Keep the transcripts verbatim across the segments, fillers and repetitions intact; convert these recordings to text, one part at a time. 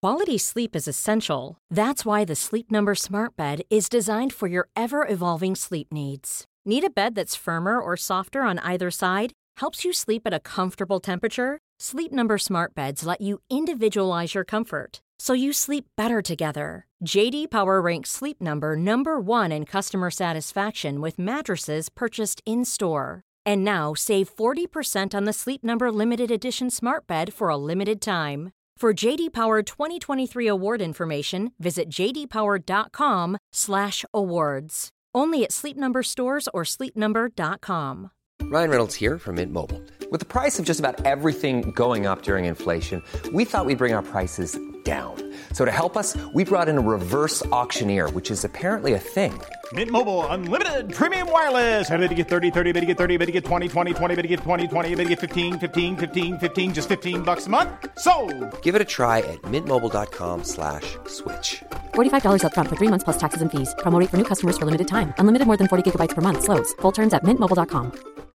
Quality sleep is essential. That's why the Sleep Number Smart Bed is designed for your ever-evolving sleep needs. Need a bed that's firmer or softer on either side? Helps you sleep at a comfortable temperature? Sleep Number Smart Beds let you individualize your comfort, so you sleep better together. J D Power ranks Sleep Number number one in customer satisfaction with mattresses purchased in-store. And now, save forty percent on the Sleep Number Limited Edition Smart Bed for a limited time. For J D Power twenty twenty-three award information, visit j d power dot com slash awards. Only at Sleep Number stores or sleep number dot com. Ryan Reynolds here from Mint Mobile. With the price of just about everything going up during inflation, we thought we'd bring our prices down. So to help us, we brought in a reverse auctioneer, which is apparently a thing. Mint Mobile Unlimited Premium Wireless. How to get thirty, thirty, how to get thirty, how to get twenty, twenty, twenty, how to get twenty, twenty, how to get fifteen, fifteen, fifteen, fifteen, just fifteen bucks a month? Sold! Give it a try at mintmobile.com slash switch. forty-five dollars up front for three months plus taxes and fees. Promo rate for new customers for limited time. Unlimited more than forty gigabytes per month. Slows full terms at mint mobile dot com.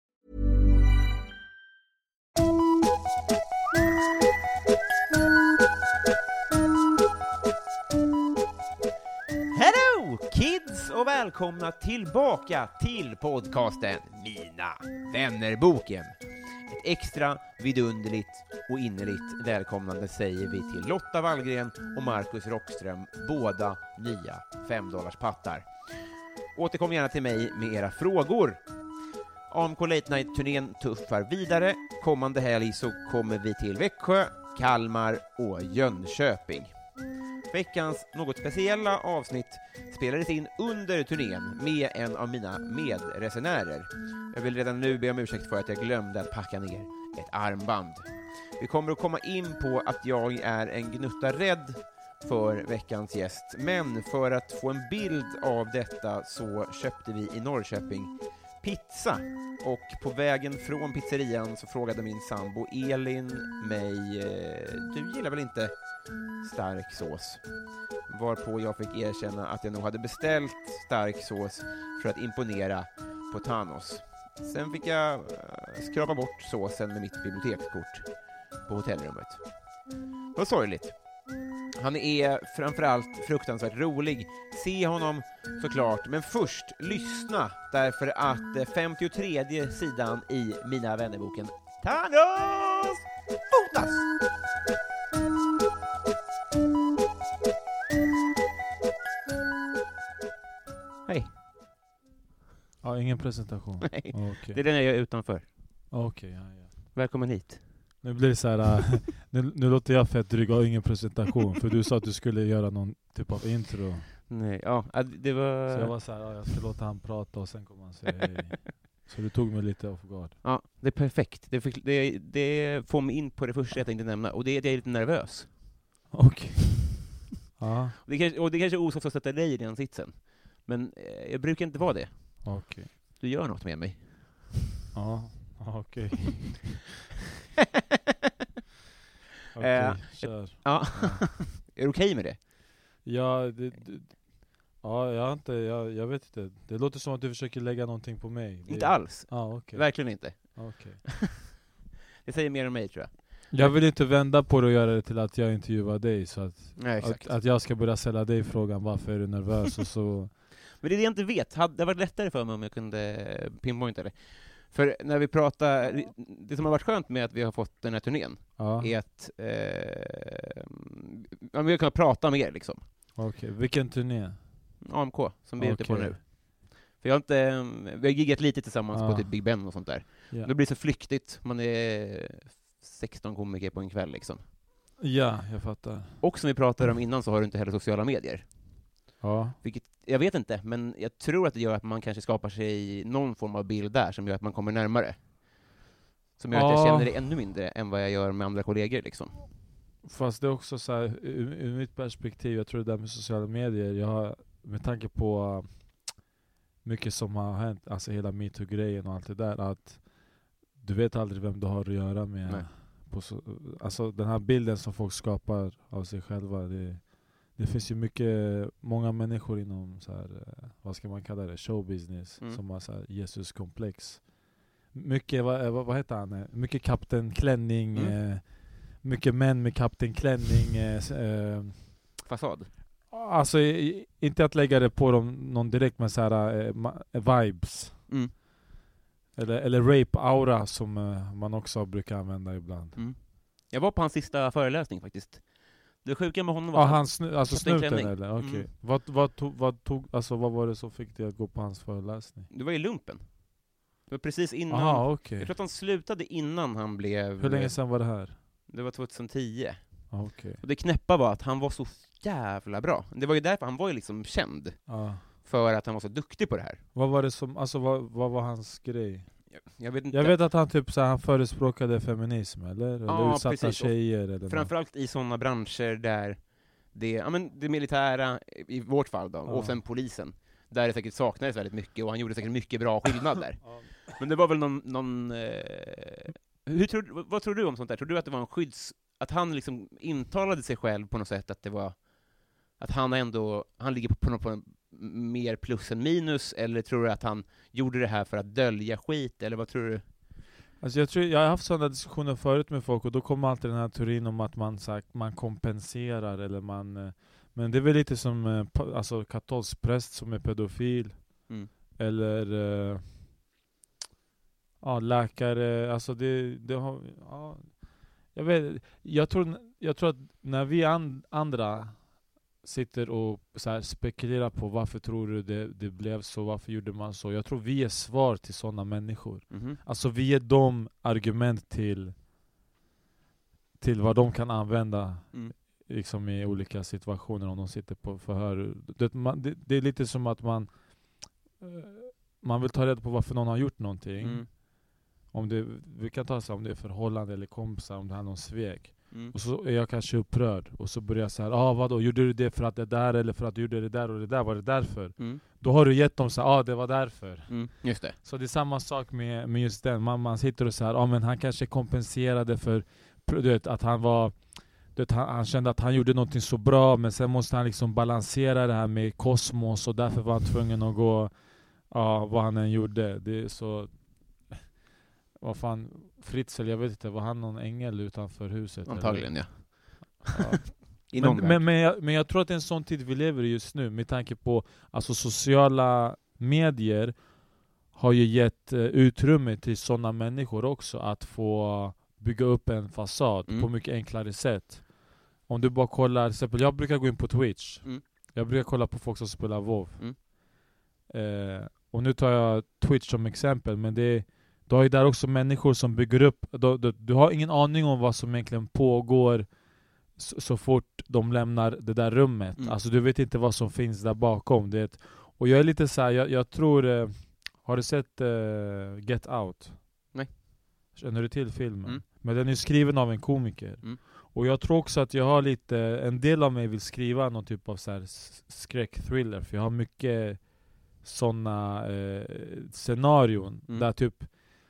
Hello kids och välkomna tillbaka till podcasten Mina vännerboken. Ett extra vidunderligt och innerligt välkomnande säger vi till Lotta Wallgren och Marcus Rockström, båda nya femdollars pattar. Återkom gärna till mig med era frågor. A M K Late Night-turnén tuffar vidare. Kommande helg så kommer vi till Växjö, Kalmar och Jönköping. Veckans något speciella avsnitt spelades in under turnén med en av mina medresenärer. Jag vill redan nu be om ursäkt för att jag glömde att packa ner ett armband. Vi kommer att komma in på att jag är en gnutta rädd för veckans gäst, men för att få en bild av detta så köpte vi i Norrköping pizza, och på vägen från pizzerian så frågade min sambo Elin mig, du gillar väl inte stark sås? Varpå jag fick erkänna att jag nog hade beställt stark sås för att imponera på Thanos. Sen fick jag skrapa bort såsen med mitt bibliotekskort på hotellrummet. Det var sorgligt. Han är framförallt fruktansvärt rolig. Se honom såklart, men först lyssna, därför att femtiotredje sidan i Mina vännerboken Thanos fotas! Hej. Ja, ingen presentation. Nej, okay. Det är den jag gör utanför. Okej, okay, ja, ja. Välkommen hit. Nu blir det så här, uh, nu, nu låter jag fett dryg och ingen presentation, för du sa att du skulle göra någon typ av intro. Nej, ja, det var... Så jag var så här, ja, jag ska låta han prata och sen kommer han säga hej. Så du tog mig lite off guard. Ja, det är perfekt. Det, fick, det, det får mig in på det första jag tänkte nämna, och det är att jag är lite nervös. Okej. Okay. Ja. Det kanske, och det kanske är osoft att sätta dig i den sitsen. Men eh, jag brukar inte vara det. Okej. Okay. Du gör något med mig. Ja, okej. Okay. Okej, okay, kör. Ja. Ja. Är du okej okay med det? Ja, det, det, ja jag, inte, jag, jag vet inte. Det låter som att du försöker lägga någonting på mig. Det, inte alls. Ah, okay. Verkligen inte. Okay. Det säger mer om mig, tror jag. Jag vill inte vända på det och göra det till att jag intervjuar dig, så att, Nej, att, att jag ska börja ställa dig frågan varför är du nervös och så. Men det är det jag inte vet. Hade det varit lättare för mig om jag kunde pinpointa det. För när vi pratar, det som har varit skönt med att vi har fått den här turnén, ja, är att eh, vi har kunnat prata mer liksom. Okej, okay. Vilken turné? A M K, som vi är okay. ute på nu. För jag har inte, vi har giggat lite tillsammans ja. på typ Big Ben och sånt där. Yeah. Det blir så flyktigt, man är sexton komiker på en kväll liksom. Ja, jag fattar. Och som vi pratade om innan så har du inte heller sociala medier. Ja. Vilket, jag vet inte, men jag tror att det gör att man kanske skapar sig någon form av bild där som gör att man kommer närmare. Som gör ja. att jag känner det ännu mindre än vad jag gör med andra kollegor liksom. Fast det är också så här, ur, ur mitt perspektiv, jag tror det där med sociala medier, jag har, med tanke på uh, mycket som har hänt, alltså hela MeToo-grejen och allt det där, att du vet aldrig vem du har att göra med. På so, alltså den här bilden som folk skapar av sig själva, det, det finns ju mycket, många människor inom så här, vad ska man kalla det, showbusiness, mm. som har så här Jesus-komplex. Mycket, vad, vad, vad heter han? Mycket Kapten Klänning, mm. eh, mycket män med kaptenklänning. Eh, eh, Fasad. alltså i, inte att lägga det på dem någon direkt, men så här eh, ma- vibes. Mm. Eller, eller rape-aura som eh, man också brukar använda ibland. Mm. Jag var på hans sista föreläsning faktiskt. Det sjuka med honom var Ja, att han snu, alltså snuten kaptenklänning. eller? Okej. Mm. Vad, vad, tog, vad, tog, alltså, vad var det som fick dig att gå på hans föreläsning? det var i lumpen. Det var precis innan. Aha, okej. Jag tror att han slutade innan han blev... Hur länge sedan var det här? Det var tjugohundratio. Ah, okej. Och det knäppa var att han var så jävla bra. Det var ju därför han var ju liksom känd. Ah. För att han var så duktig på det här. Vad var det som, alltså vad, vad var hans grej? Jag, jag vet inte. Jag vet att han typ så här, han förespråkade feminism, eller? Eller Ja, utsatta precis. tjejer eller Framförallt i sådana branscher där det, ja, men det militära, i vårt fall då, Ja. och sen polisen, där det säkert saknades väldigt mycket, och han gjorde säkert mycket bra skillnad där. Men det var väl någon... någon eh, hur tror, vad tror du om sånt där? Tror du att det var en skydds... Att han liksom intalade sig själv på något sätt att det var... Att han ändå... Han ligger på, på, på en mer plus än minus, eller tror du att han gjorde det här för att dölja skit, eller vad tror du? Alltså jag, tror, jag har haft sådana diskussioner förut med folk, och då kommer alltid den här teorin om att man, sagt, man kompenserar, eller man... eh, Men det är väl lite som eh, pa- alltså, katolsk präst som är pedofil, Mm. eller eh, ja, läkare, alltså det, det har... Ja, jag, vet, jag, tror, jag tror att när vi an, andra sitter och så här spekulerar på varför tror du det, det blev så, varför gjorde man så, jag tror vi är svar till sådana människor. Mhm. Alltså vi ger dem argument till till vad de kan använda Mm. liksom i olika situationer om de sitter på förhör. Det, man, det, det är lite som att man eh, man vill ta reda på varför någon har gjort någonting. Mm. Om det, vi kan ta så om det är förhållande eller kompisar, om det är någon svek. Mm. Och så är jag kanske upprörd, och så börjar jag så här, ah, vadå, gjorde du det för att det där, eller för att du gjorde det där och det där, var det därför? Mm. Då har du gett dem så här, ah, det var därför. Mm. Just det. Så det är samma sak med, med just den. Man, man sitter och så här, ah, men han kanske kompenserade för du vet, att han var, du vet, han, han kände att han gjorde någonting så bra, men sen måste han liksom balansera det här med kosmos, och därför var han tvungen att gå, ja, vad han än gjorde. Det är så, vad fan, Fritzl, jag vet inte, var han någon ängel utanför huset? Antagligen, eller? ja. Ja. I Men, någon men, värld. men, jag, men jag tror att det är en sån tid vi lever i just nu, med tanke på alltså sociala medier har ju gett eh, utrymme till sådana människor också att få bygga upp en fasad Mm. på mycket enklare sätt. Om du bara kollar, till exempel, jag brukar gå in på Twitch. Mm. Jag brukar kolla på folk som spelar WoW. Mm. Eh, och nu tar jag Twitch som exempel, men det, du har ju där också människor som bygger upp, du, du, du har ingen aning om vad som egentligen pågår så, så fort de lämnar det där rummet. Mm. Alltså du vet inte vad som finns där bakom. Det är ett, och jag är lite så här, jag, jag tror, eh, har du sett eh, Get Out? Nej. Känner du till filmen? Mm. Men den är skriven av en komiker. Mm. Och jag tror också att jag har lite, en del av mig vill skriva någon typ av så här s- skräckthriller, för jag har mycket sådana eh, scenarion Mm. där typ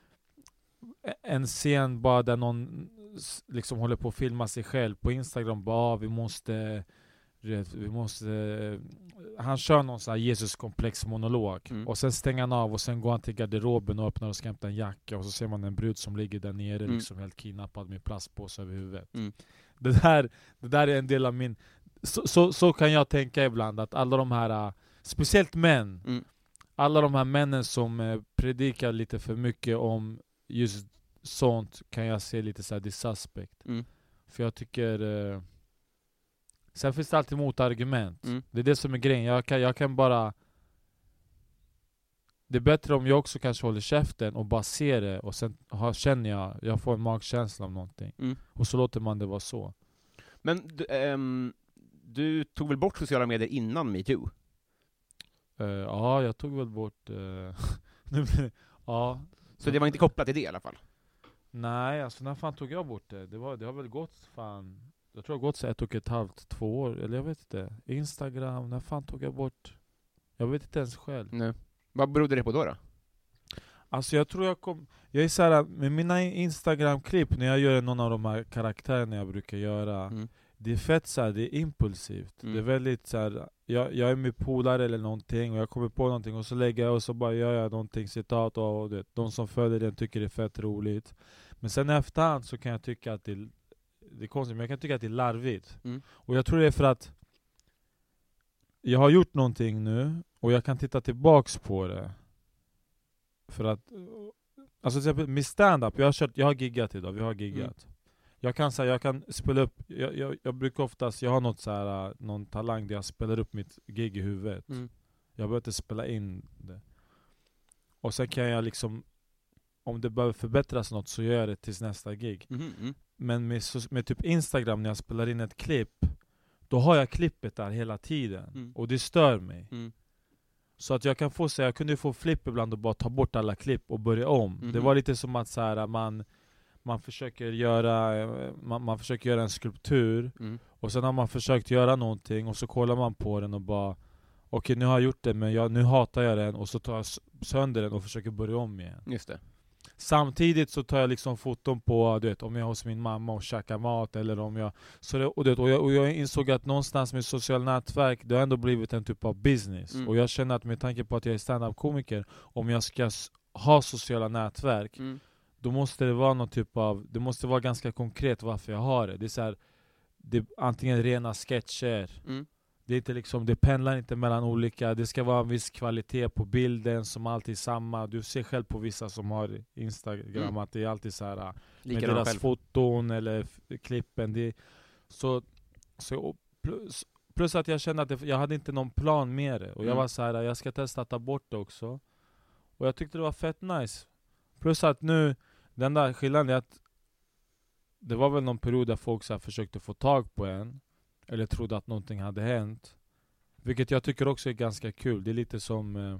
en scen bara där någon s- liksom håller på att filma sig själv på Instagram, bara ah, vi måste du vet, vi måste han kör någon sån här Jesus-komplex monolog, Mm. och sen stänger han av, och sen går han till garderoben och öppnar och ska hämta en jacka, och så ser man en brud som ligger där nere Mm. liksom helt kidnappad med plastpåse över huvudet. Mm. Det där, det där är en del av min... Så, så, så kan jag tänka ibland, att alla de här, äh, speciellt män, Mm. alla de här männen som eh, predikar lite för mycket om just sånt, kan jag se lite så här dissuspect. Mm. För jag tycker... Eh, sen finns det alltid motargument. Mm. Det är det som är grejen. Jag kan, jag kan bara... Det är bättre om jag också kanske håller käften och bara ser det, och sen har, känner jag, jag får en magkänsla av någonting. Mm. Och så låter man det vara så. Men du, ehm, du tog väl bort sociala medier innan MeToo? Uh, ja, jag tog väl bort... Uh, nu blir det- ja. Så det var inte kopplat till det i alla fall? Nej, alltså när fan tog jag bort det? Det, var, det har väl gått fan... Jag tror det har gått så ett och ett halvt, två år. Eller jag vet inte. Instagram, när fan tog jag bort? Jag vet inte ens själv. Nej. Vad berodde det på då? då? Alltså jag tror jag kom... Jag är såhär, med mina Instagram-klipp, när jag gör någon av de här karaktärerna jag brukar göra, Mm. det är fett såhär, det är impulsivt. Mm. Det är väldigt såhär, jag, jag är med polare eller någonting, och jag kommer på någonting, och så lägger jag, och så bara gör jag någonting, citat, och, och det, de som följer den tycker det är fett roligt. Men sen i efterhand så kan jag tycka att det det är konstigt, men jag kan tycka att det är larvigt. Mm. Och jag tror det är för att jag har gjort någonting nu och jag kan titta tillbaks på det. För att, alltså till exempel med stand-up, jag har, kört, jag har giggat idag, vi har giggat. Mm. Jag kan säga, jag kan spela upp, jag, jag, jag brukar oftast, jag har något så här, någon talang där jag spelar upp mitt gig i huvudet. Mm. Jag behöver inte spela in det. Och sen kan jag liksom, om det behöver förbättras något så gör jag det tills nästa gig. Mm, mm. Men med, med typ Instagram, när jag spelar in ett klipp, då har jag klippet där hela tiden. Mm. Och det stör mig. Mm. Så att jag kan få så jag kunde få flipp ibland och bara ta bort alla klipp och börja om. Mm. Det var lite som att så här, man man försöker göra man, man försöker göra en skulptur. Mm. Och sen har man försökt göra någonting och så kollar man på den och bara okej, okay, nu har jag gjort det, men jag, nu hatar jag den, och så tar jag sönder den och försöker börja om igen. Just det. Samtidigt så tar jag liksom foton på, du vet, om jag är hos min mamma och käkar mat, eller om jag så det, och, det, och, jag, och jag insåg att någonstans med sociala nätverk, det har ändå blivit en typ av business. Mm. Och jag känner att med tanke på att jag är stand-up-komiker, om jag ska ha sociala nätverk, mm. då måste det vara någon typ av, det måste vara ganska konkret varför jag har det. Det är så här, det är antingen rena sketcher. Mm. Det är inte liksom, det pendlar inte mellan olika, det ska vara en viss kvalitet på bilden som alltid är samma. Du ser själv på vissa som har Instagram mm. att det är alltid så här med Lika deras själv. Foton eller f- klippen. Det är, så, så plus, plus att jag kände att det, jag hade inte någon plan med det. Och jag mm. var så här, jag ska testa att ta bort det också. Och jag tyckte det var fett nice. Plus att nu, den där skillnaden är att det var väl någon period där folk så här försökte få tag på en. Eller trodde att någonting hade hänt. Vilket jag tycker också är ganska kul. Det är lite som eh,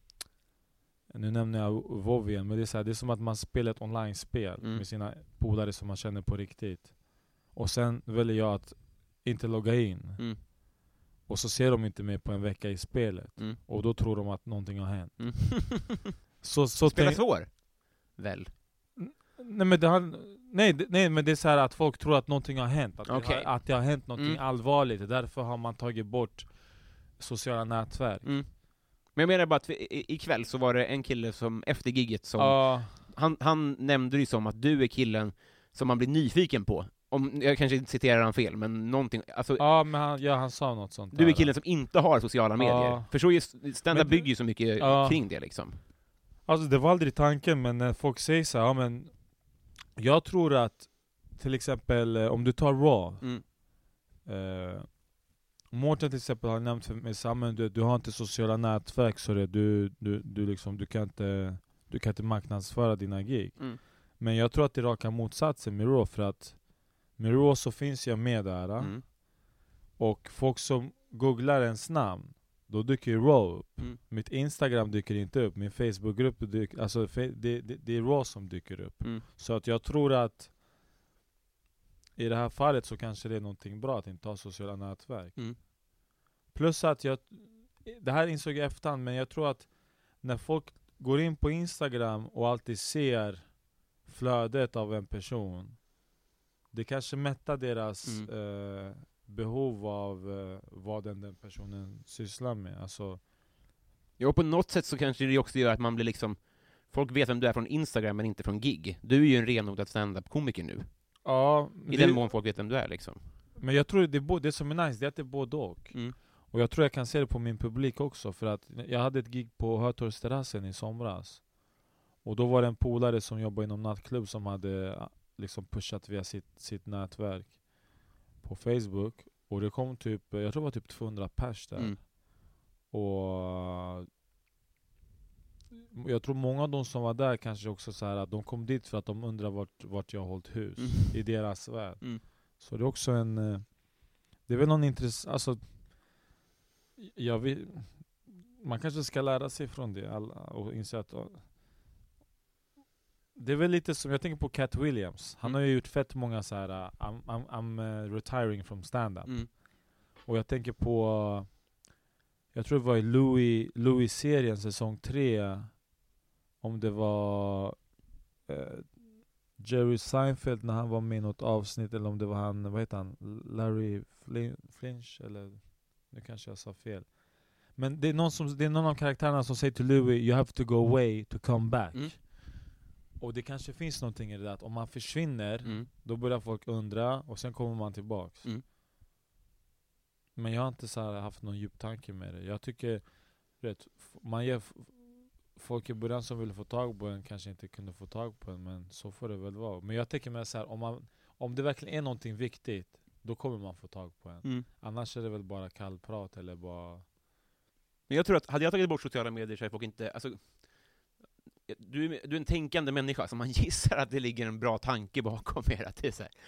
nu nämner jag WoW igen, men det är, så här, det är som att man spelar ett online-spel mm. med sina polare som man känner på riktigt. Och sen väljer jag att inte logga in. Mm. Och så ser de inte mig på en vecka i spelet. Mm. Och då tror de att någonting har hänt. Mm. så, så Spelar tänk- svår? Väl? Nej men, det har, nej, det, nej men det är så här att folk tror att någonting har hänt. Att, okay. det, har, att det har hänt någonting mm. allvarligt. Därför har man tagit bort sociala nätverk. Mm. Men jag menar bara att vi, ikväll så var det en kille som efter gigget som uh. han, han nämnde ju som att du är killen som man blir nyfiken på. Om, jag kanske inte citerar han fel, men någonting alltså, ja, men han, ja, han sa något sånt. Du är där, killen som inte har sociala medier. Uh. För så är stand-up bygger ju så mycket uh. kring det liksom. Alltså det var aldrig tanken, men när folk säger så här, ja men jag tror att till exempel om du tar Raw mm. eh, Mårten till exempel har nämnt för mig samman, du, du har inte sociala nätverk så det, du, du, du, liksom, du, kan inte, du kan inte marknadsföra dina gig. Mm. Men jag tror att det är raka motsatsen med Raw, för att med Raw så finns jag med där. Mm. Och folk som googlar ens namn, då dyker ju Raw upp. Mm. Mitt Instagram dyker inte upp, min Facebookgrupp dyker, alltså det, det, det är Raw som dyker upp. Mm. Så att jag tror att i det här fallet så kanske det är någonting bra att inte ha sociala nätverk. Mm. Plus att jag, det här insåg jag efterhand, men jag tror att när folk går in på Instagram och alltid ser flödet av en person, det kanske mättar deras mm. eh, behov av uh, vad den, den personen sysslar med. Alltså, ja, på något sätt så kanske det också gör att man blir liksom, folk vet vem du är från Instagram men inte från gig. Du är ju en renodlad stand-up-komiker nu. Ja, i det, den mån folk vet vem du är liksom. Men jag tror det, bo, det som är nice, det är att det är både och. Mm. Och jag tror jag kan se det på min publik också, för att jag hade ett gig på Hötorgsterrassen i somras. Och då var det en polare som jobbar inom nattklubb som hade liksom pushat via sitt, sitt nätverk på Facebook, och det kom typ, jag tror det var typ tvåhundra pers där. Mm. Och jag tror många av de som var där kanske också så här att de kom dit för att de undrar vart, vart jag har hållit hus mm. i deras värld. Mm. Så det är också en, det är väl någon intressant, alltså jag vill, man kanske ska lära sig från det alla, och inse att det är väl lite som, jag tänker på Cat Williams. Han mm. har ju gjort fett många så här uh, I'm, I'm, I'm uh, retiring from stand-up. Mm. Och jag tänker på, jag tror det var i Louis, Louis-serien säsong tre, om det var uh, Jerry Seinfeld när han var med i något avsnitt, eller om det var han, vad heter han, Larry Flin- Flinch, eller nu kanske jag sa fel. Men det är någon, som, det är någon av karaktärerna som säger till Louis, you have to go away to come back. Mm. Och det kanske finns någonting i det där att om man försvinner, Mm. då börjar folk undra och sen kommer man tillbaks. Mm. Men jag har inte så här haft någon djup tanke med det. Jag tycker, vet, man ger f- folk i början som ville få tag på en kanske inte kunde få tag på en, men så får det väl vara. Men jag tänker mig så här, om, man, om det verkligen är någonting viktigt, då kommer man få tag på en. Mm. Annars är det väl bara kallprat eller bara... Men jag tror att hade jag tagit bort sociala medier så är folk inte... Alltså, du, är, du är en tänkande människa, så man gissar att det ligger en bra tanke bakom er. Att det är så här.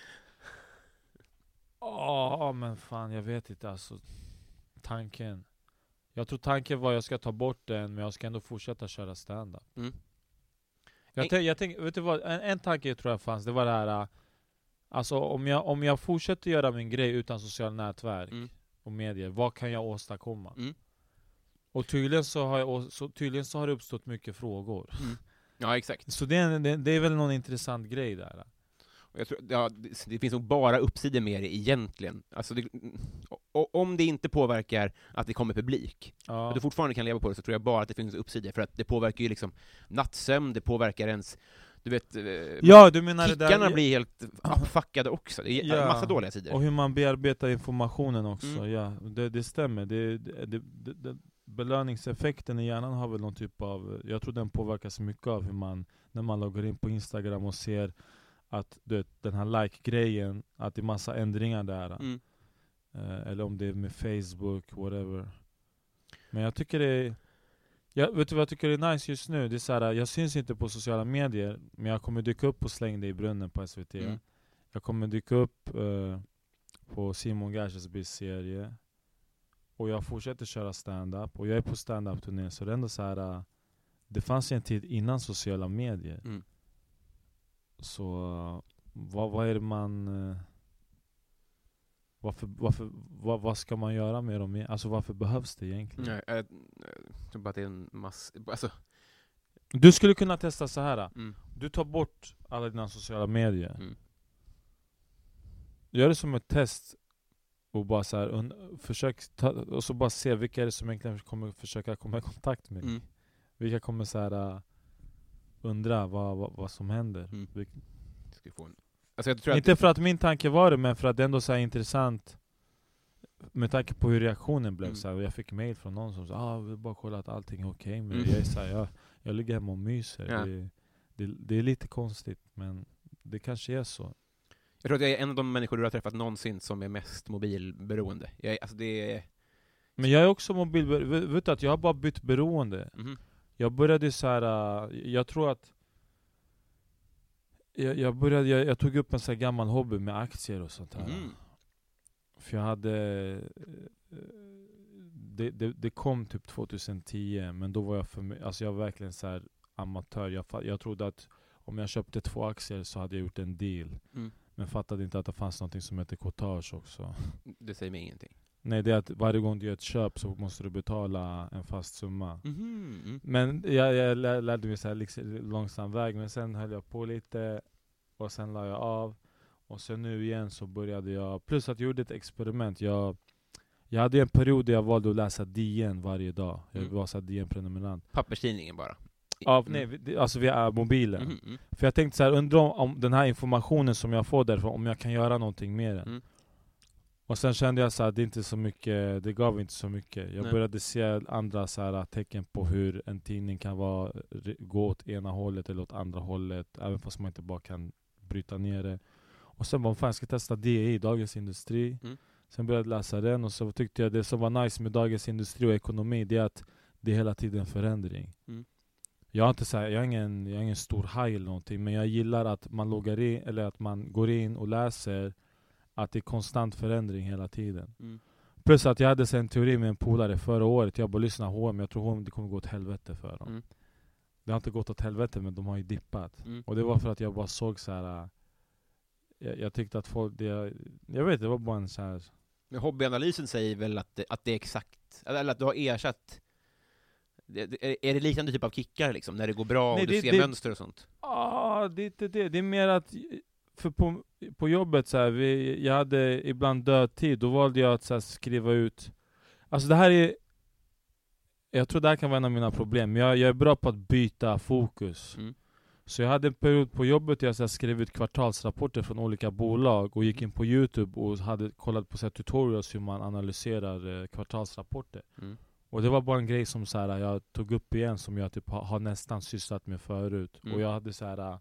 Ja, men fan, jag vet inte alltså. Tanken. Jag tror tanken var att jag ska ta bort den, men jag ska ändå fortsätta köra stand-up. Mm. Jag, tänk, jag tänk, vet du vad, en, en tanke tror jag fanns, det var det här. äh, Alltså om jag, om jag fortsätter göra min grej utan sociala nätverk Mm. och medier, vad kan jag åstadkomma? Mm. Och tydligen så, har jag, å- så, tydligen så har det uppstått mycket frågor. Mm. Ja, exakt. Så det är, det, det är väl någon intressant grej där. Och jag tror, ja, det, det finns nog bara uppsidor med det egentligen. Alltså det, och, om det inte påverkar att det kommer publik, Ja. och du fortfarande kan leva på det, så tror jag bara att det finns uppsidor. För att det påverkar ju liksom nattsömn, det påverkar ens... Du vet, eh, Ja, du menar det kickarna där, blir helt uppfuckade också. Det är Ja. massa dåliga sidor. och hur man bearbetar informationen också. Mm. Ja, det, det stämmer. Det, det, det, det, det, belöningseffekten i hjärnan har väl någon typ av... Jag tror den påverkas mycket av hur man, när man loggar in på Instagram och ser att du vet, den här like-grejen, att det är massa ändringar där. Mm. Eh, eller om det är med Facebook, whatever. Men jag tycker det är... Jag, vet du vad jag tycker är nice just nu? Det är så här, jag syns inte på sociala medier, men jag kommer dyka upp och Släng dig i brunnen på S V T. Mm. Jag kommer dyka upp eh, på Simon Gärdsebys serie. Och jag fortsätter köra stand-up. Och jag är på stand-up-turné. Så det är ändå så här, eh, det fanns en tid innan sociala medier. Mm. Så uh, vad, vad är det man... Uh, varför, varför, vad, vad ska man göra med dem? Alltså varför behövs det egentligen? Nej, jag, jag tror bara att det är en massa... Alltså, Du skulle kunna testa så här. mm. Du tar bort alla dina sociala medier. Mm. Gör det som ett test. Och bara så här, und- försök ta, och så bara se vilka är det som egentligen kommer försöka komma i kontakt med dig. Mm. Vilka kommer så här, uh, undra vad, vad, vad som händer. Mm. Vilk- Ska få en... Alltså jag tror Inte att... för att min tanke var det, men för att det ändå så här intressant med tanke på hur reaktionen blev. Mm. Så här, jag fick mail från någon som sa ah, jag vill bara kolla att allting är okej. Men Mm. jag är så här, jag, jag ligger hemma och myser. Ja. Det, det, det är lite konstigt, men det kanske är så. Jag tror att jag är en av de människor du har träffat någonsin som är mest mobilberoende. Jag, är- alltså det är... Men jag är också mobilberoende. Vet du att jag har bara bytt beroende. Mhm. Jag började så här. Uh, jag tror att jag, jag började jag, jag tog upp en så här gammal hobby med aktier och sånt här. Mhm. För jag hade eh, det, det, det kom typ tjugohundratio, men då var jag för my- alltså jag var verkligen så här amatör. Jag, fa- jag trodde att om jag köpte två aktier så hade jag gjort en deal. Mm. Men fattade inte att det fanns något som heter courtage också. Det säger mig ingenting. Nej, det är att varje gång du gör ett köp så måste du betala en fast summa. Mhm. Mm. Men jag, jag lär, lärde mig så här liksom, långsam väg, men sen höll jag på lite och sen la jag av. Och sen nu igen så började jag, plus att jag gjorde ett experiment. Jag, jag hade en period där jag valde att läsa D N varje dag. Jag Mm. var så här D N-prenumerant. Papperstidningen bara. Av, Mm. nej, vi- alltså via mobilen. Mhm. Mm. För jag tänkte så här, undrar om, om den här informationen som jag får därifrån, om jag kan göra någonting med den. Mm. Och sen kände jag så här, det är inte så mycket, det gav inte så mycket. Jag Nej. började se andra så här tecken på hur en tidning kan vara, re- gå åt ena hållet eller åt andra hållet, även fast man inte bara kan bryta ner det. Och sen bara, fan jag ska testa D I, Dagens Industri. Mm. Sen började jag läsa den, och så tyckte jag det som var nice med Dagens Industri och ekonomi, det är att det är hela tiden förändring. Mm. Jag har inte så här, jag är ingen, jag är ingen stor haj eller någonting, men jag gillar att man loggar in, eller att man går in och läser att det är konstant förändring hela tiden. Mm. Plus att jag hade så en teori med en polare förra året. Jag bara lyssnade H och M, jag tror H och M det kommer gå åt helvete för dem. Mm. Det har inte gått åt helvete, men de har ju dippat. Mm. Och det var för att jag bara såg så här. äh, Jag, jag tyckte att folk, det, jag vet det var bara en så här. Men hobbyanalysen säger väl att det, att det är exakt, eller att du har ersatt. Det, det, är- är det liknande typ av kickar liksom, när det går bra Nej, och du det- ser det- mönster och sånt? Ah, det är inte det. Det är mer att, för på, på jobbet så här, vi, jag hade ibland dödtid. Då valde jag att så här, skriva ut. Alltså det här är, jag tror det här kan vara en av mina problem. Men jag, jag är bra på att byta fokus. Mm. Så jag hade en period på jobbet där jag så här, skrev ut kvartalsrapporter från olika bolag och gick in på YouTube och hade kollat på så här, tutorials hur man analyserar eh, kvartalsrapporter. Mm. Och det var bara en grej som så här, jag tog upp igen som jag typ har, har nästan sysslat med förut. Mm. Och jag hade så här.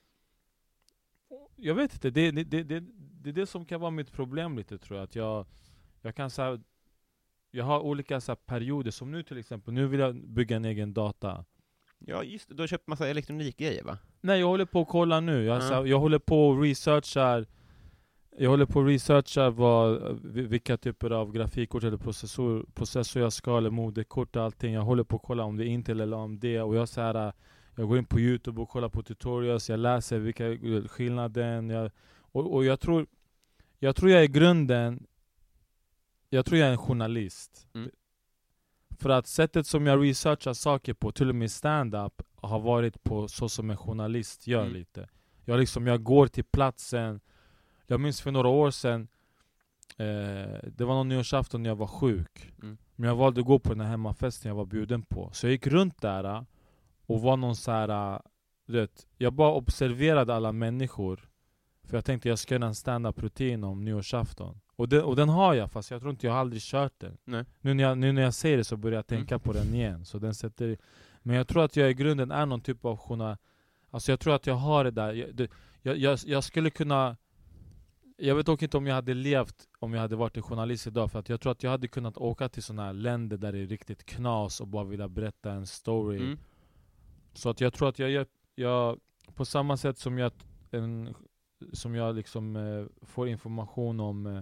Jag vet inte, det, det, det, det, det är det som kan vara mitt problem lite, tror jag. Att jag, jag kan så här, jag har olika så här, perioder, som nu till exempel. Nu vill jag bygga en egen data. Ja, just det. Du har köpt massa elektronikgrejer, va? Nej, jag håller på att kolla nu. Jag, Ja. så här, jag håller på och researchar. Jag håller på och researchar vad, vilka typer av grafikkort eller processor, processor jag ska, eller moderkort och allting. Jag håller på att kolla om det är Intel eller A M D. Och jag så här, jag går in på YouTube och kollar på tutorials. Jag läser vilka skillnaden. Jag, och, och jag tror jag tror jag är grunden. Jag tror jag är en journalist. Mm. För att sättet som jag researchar saker på, till och med stand-up, har varit på så som en journalist gör Mm. lite. Jag liksom, jag går till platsen. Jag minns för några år sedan, eh, det var någon nyårsafton när jag var sjuk. Mm. Men jag valde att gå på den här hemmafesten jag var bjuden på. Så jag gick runt där och var någon så här, vet, jag bara observerade alla människor. För jag tänkte jag ska göra en stand-up rutin om nyårsafton. Och den, och den har jag, fast jag tror inte jag har aldrig kört den. Nej. Nu när jag, nu när jag säger det så börjar jag tänka Mm. på den igen. Så den sätter, men jag tror att jag i grunden är någon typ av journal. Alltså jag tror att jag har det där. Jag, det, jag, jag, jag skulle kunna... Jag vet dock inte om jag hade levt om jag hade varit en journalist idag. För att jag tror att jag hade kunnat åka till sådana här länder där det är riktigt knas och bara vilja berätta en story. Mm. Så att jag tror att jag gör, jag, på samma sätt som jag, en, som jag liksom eh, får information om eh,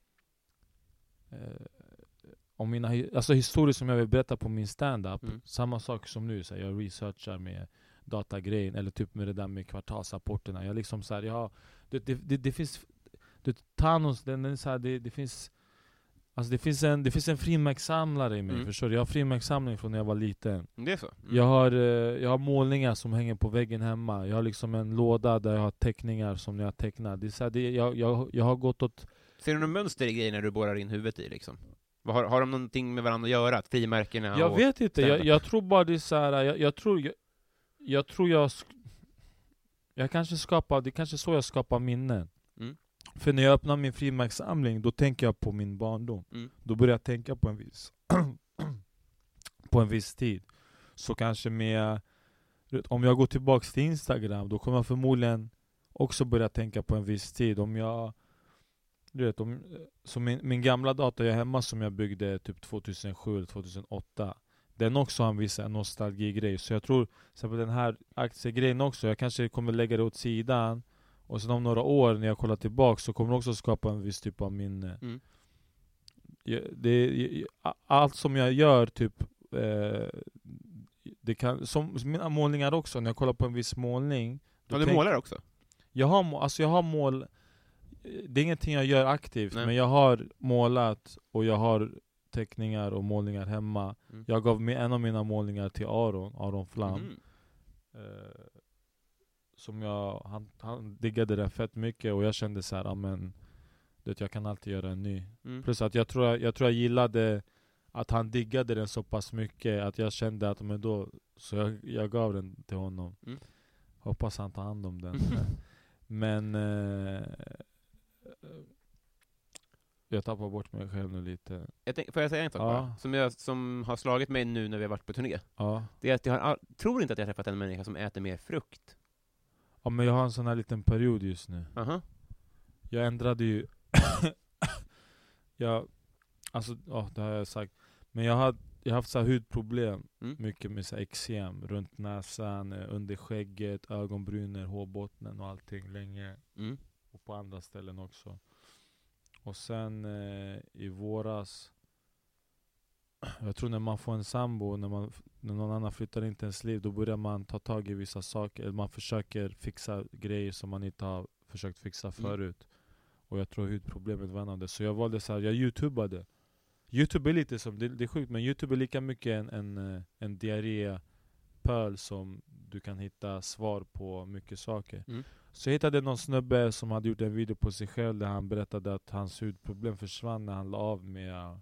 eh, om mina hi- alltså historier som jag vill berätta på min stand-up. Mm. Samma sak som nu, så här, jag researchar med datagrejen eller typ med det där med kvartalsrapporterna. Jag liksom så här, jag har, det, det, det, det finns det, Thanos, den, den, så här, det, det finns alltså det finns en det finns en frimärkssamlare i mig, Mm. förstår du? Jag har frimärkssamling från när jag var liten. Det är så? Mm. Jag har, eh, jag har målningar som hänger på väggen hemma. Jag har liksom en låda där jag har teckningar som jag tecknar. Det är så här, det, jag, jag, jag har gått åt... Ser du något mönster i grejerna du borrar in huvudet i, liksom? Vad Har, har de någonting med varandra att göra? Att frimärkena Jag och vet inte, jag, stand-up? jag tror bara det är så här, jag, jag tror jag, jag tror jag sk- jag kanske skapar, det är kanske så jag skapar minnen. Mm. För när jag öppnar min frimärkssamling, då tänker jag på min barndom. Mm. Då börjar jag tänka på en viss på en viss tid. Så kanske med, om jag går tillbaks till Instagram, då kommer jag förmodligen också börja tänka på en viss tid. Om jag, du vet, om, så min, min gamla dator jag hemma som jag byggde typ tjugohundrasju eller tjugohundraåtta, den också har en viss nostalgigrej. Så jag tror, så på den här aktiegrejen också, jag kanske kommer lägga det åt sidan. Och sen om några år när jag kollar tillbaka så kommer det också skapa en viss typ av minne. Mm. Jag, det, allt som jag gör typ eh, det kan, som mina målningar också, när jag kollar på en viss målning. Ja, du tänk, målar också? Jag har, må- alltså jag har mål. Det är ingenting jag gör aktivt. Nej. Men jag har målat och jag har teckningar och målningar hemma. Mm. Jag gav med en av mina målningar till Aron, Aron Flam. Mm. Eh, som jag, han, han diggade den fett mycket och jag kände så här, ja men det, jag kan alltid göra en ny. Mm. Plus att jag tror jag, jag tror jag gillade att han diggade den så pass mycket att jag kände att men då, så jag, jag gav den till honom. Mm. Hoppas han tar hand om den. Mm. Men eh, jag tappar bort mig själv nu lite. Jag tänk, får jag säga en sak Ja. bara? Som, jag, som har slagit mig nu när vi har varit på turné. Ja. Det är att jag har, all- tror inte att jag har träffat en människa som äter mer frukt. Ja, men jag har en sån här liten period just nu. Aha. Jag ändrade ju jag, alltså, ja, det har jag sagt. Men jag har, jag har haft så här hudproblem. Mm. Mycket med så här eksem runt näsan, eh, under skägget, ögonbryner, hårbottnen och allting länge. Mm. Och på andra ställen också. Och sen eh, i våras, jag tror när man får en sambo, när, man, när någon annan flyttar in till ens liv, då börjar man ta tag i vissa saker. Eller man försöker fixa grejer som man inte har försökt fixa förut. Och jag tror hudproblemet var en av det. Så jag valde så här, jag youtubade. Youtube är lite som, det, det är sjukt, men Youtube är lika mycket en, en, eh, en diarrépöl som du kan hitta svar på mycket saker. Mm. Så jag hittade någon snubbe som hade gjort en video på sig själv där han berättade att hans hudproblem försvann när han la av med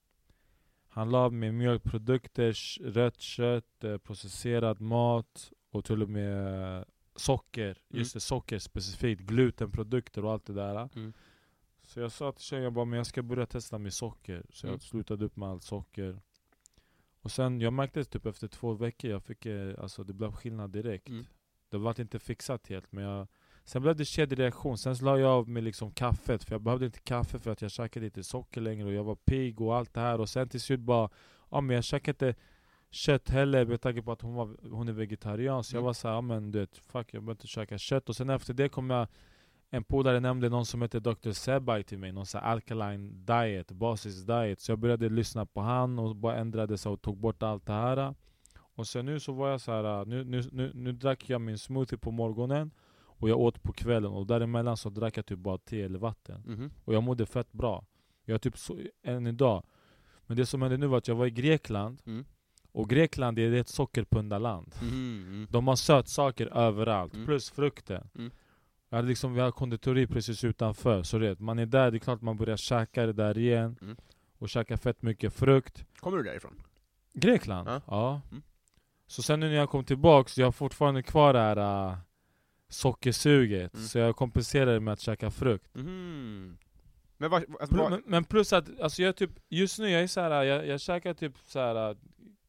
Han la av med mjölkprodukter, rött kött, processerad mat och till och med socker, Mm. just det, socker specifikt, glutenprodukter och allt det där. Mm. Så jag sa till tjejen, jag bara, men jag ska börja testa med socker. Så Mm. jag slutade upp med allt socker. Och sen, jag märkte typ efter två veckor, jag fick, eh, alltså det blev skillnad direkt. Mm. Det var inte fixat helt, men jag, sen blev det kedjereaktion. Sen la jag av med liksom kaffet, för jag behövde inte kaffe för att jag käkade inte socker längre och jag var pigg och allt det här. Och sen till slut bara, ja men jag käkade inte kött heller med tanke på att hon, var, hon är vegetarian. Så jag Mm. var såhär, ja men du vet, fuck jag behöver inte käka kött. Och sen efter det kom jag, en polare nämnde någon som heter doktor Sebai till mig, någon sån här alkaline diet, basis diet. Så jag började lyssna på han och bara ändrade sig och tog bort allt det här. Och sen nu så var jag så här, nu, nu, nu, nu drack jag min smoothie på morgonen och jag åt på kvällen. Och däremellan så drack jag typ bara te eller vatten. Mhm. Och jag mådde fett bra. Jag är typ så, än idag. Men det som hände nu var att jag var i Grekland. Mm. Och Grekland är ett sockerpundaland. Mhm, mm. De har sötsaker överallt, Mm. plus frukten. Mm. Jag hade liksom, vi har konditori precis utanför. Så det, man är där, det är klart man börjar käka det där igen. Mm. Och käka fett mycket frukt. Kommer du därifrån? Grekland? Ja. Ja. Mm. Så sen nu när jag kom tillbaks, jag har fortfarande kvar det här uh, sockersuget. Mm. Så jag kompenserar det med att käka frukt. Mhm. Men vad, alltså, Pl- vad men, men plus att, alltså jag typ, just nu jag är så här, jag, jag käkar typ så här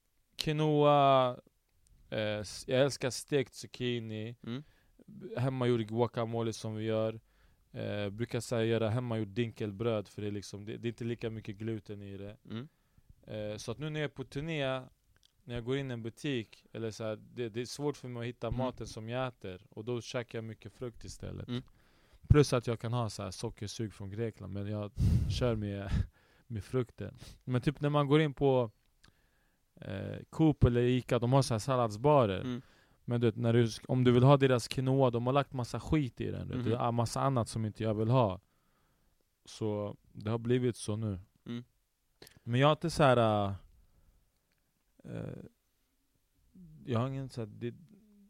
quinoa, eh, s- jag älskar stekt zucchini, Mm. hemmagjord guacamole som vi gör. Eh, brukar säga göra hemmagjord dinkelbröd för det är liksom, det, det är inte lika mycket gluten i det. Mm. Eh, så att nu när jag är på turné, när jag går in i en butik, eller så här, det, det är svårt för mig att hitta Mm. maten som jag äter. Och då käkar jag mycket frukt istället. Mm. Plus att jag kan ha så här sockersug från Grekland, men jag kör med, med frukten. Men typ när man går in på eh, Coop eller Ica, de har så här salladsbarer. Mm. Men du vet, när du, om du vill ha deras quinoa, de har lagt massa skit i den. Du vet. Mhm. Det är massa annat som inte jag vill ha. Så det har blivit så nu. Mm. Men jag har inte så här. Uh, jag har ingen så här, det,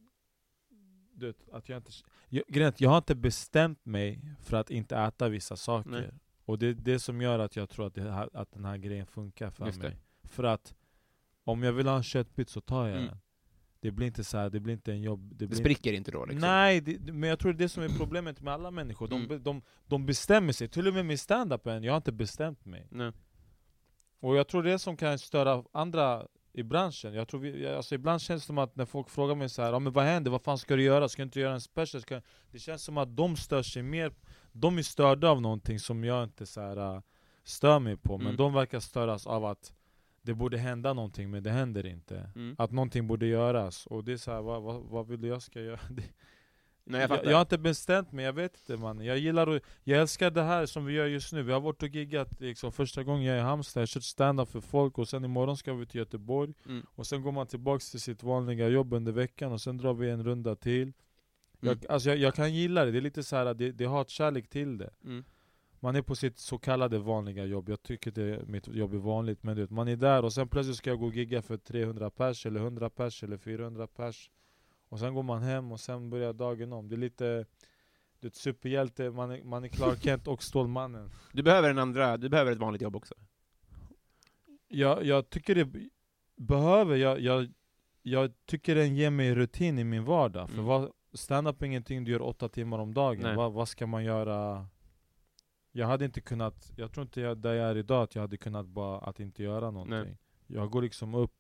du vet, att jag inte, jag, grejen är att jag har inte bestämt mig för att inte äta vissa saker. Nej. Och det är det som gör att jag tror att, det här, att den här grejen funkar för Just det. mig. För att om jag vill ha en köttbit så tar jag Mm. den. Det blir inte så här, det blir inte en jobb. Det blir spricker inte då liksom? Nej, det, men jag tror det är det som är problemet med alla människor. De, Mm. be- de, de bestämmer sig. Till och med med stand-upen, jag har inte bestämt mig. Nej. Och jag tror det är som kan störa andra i branschen. Jag tror vi, alltså ibland känns det som att när folk frågar mig så här, ja, men vad händer? Vad fan ska du göra? Ska du inte göra en special? Ska... Det känns som att de stör sig mer. De är störda av någonting som jag inte så här, uh, stör mig på. Men Mm. de verkar störas av att det borde hända någonting, men det händer inte. Mm. Att någonting borde göras. Och det är så här, vad, vad, vad vill jag ska göra? Det, Nej, jag jag, fattar. jag har inte bestämt mig, jag vet inte man. Jag gillar och, jag älskar det här som vi gör just nu. Vi har varit och giggat liksom, första gången jag är i Halmstad, jag har kört stand-up för folk. Och sen imorgon ska vi till Göteborg. Mm. Och sen går man tillbaks till sitt vanliga jobb under veckan. Och sen drar vi en runda till. Jag, Mm. alltså jag, jag kan gilla det, det är lite så här, det, det har ett kärlek till det. Mm. Man är på sitt så kallade vanliga jobb. Jag tycker det, mitt jobb är vanligt, men du vet, man är där och sen plötsligt ska jag gå och gigga för trehundra pers, eller hundra pers, eller fyrahundra pers. Och sen går man hem och sen börjar dagen om. Det är lite, du vet, superhjälte, man är, man är Clark Kent och Stålmannen. Du behöver en andra, du behöver ett vanligt jobb också. Jag, jag tycker det behöver, jag, jag, jag tycker den ger mig rutin i min vardag. För Mm. vad, stand-up är ingenting du gör åtta timmar om dagen. Nej. Vad, vad ska man göra? Jag hade inte kunnat, jag tror inte jag, där jag är idag, att jag hade kunnat bara att inte göra någonting. Nej. Jag går liksom upp.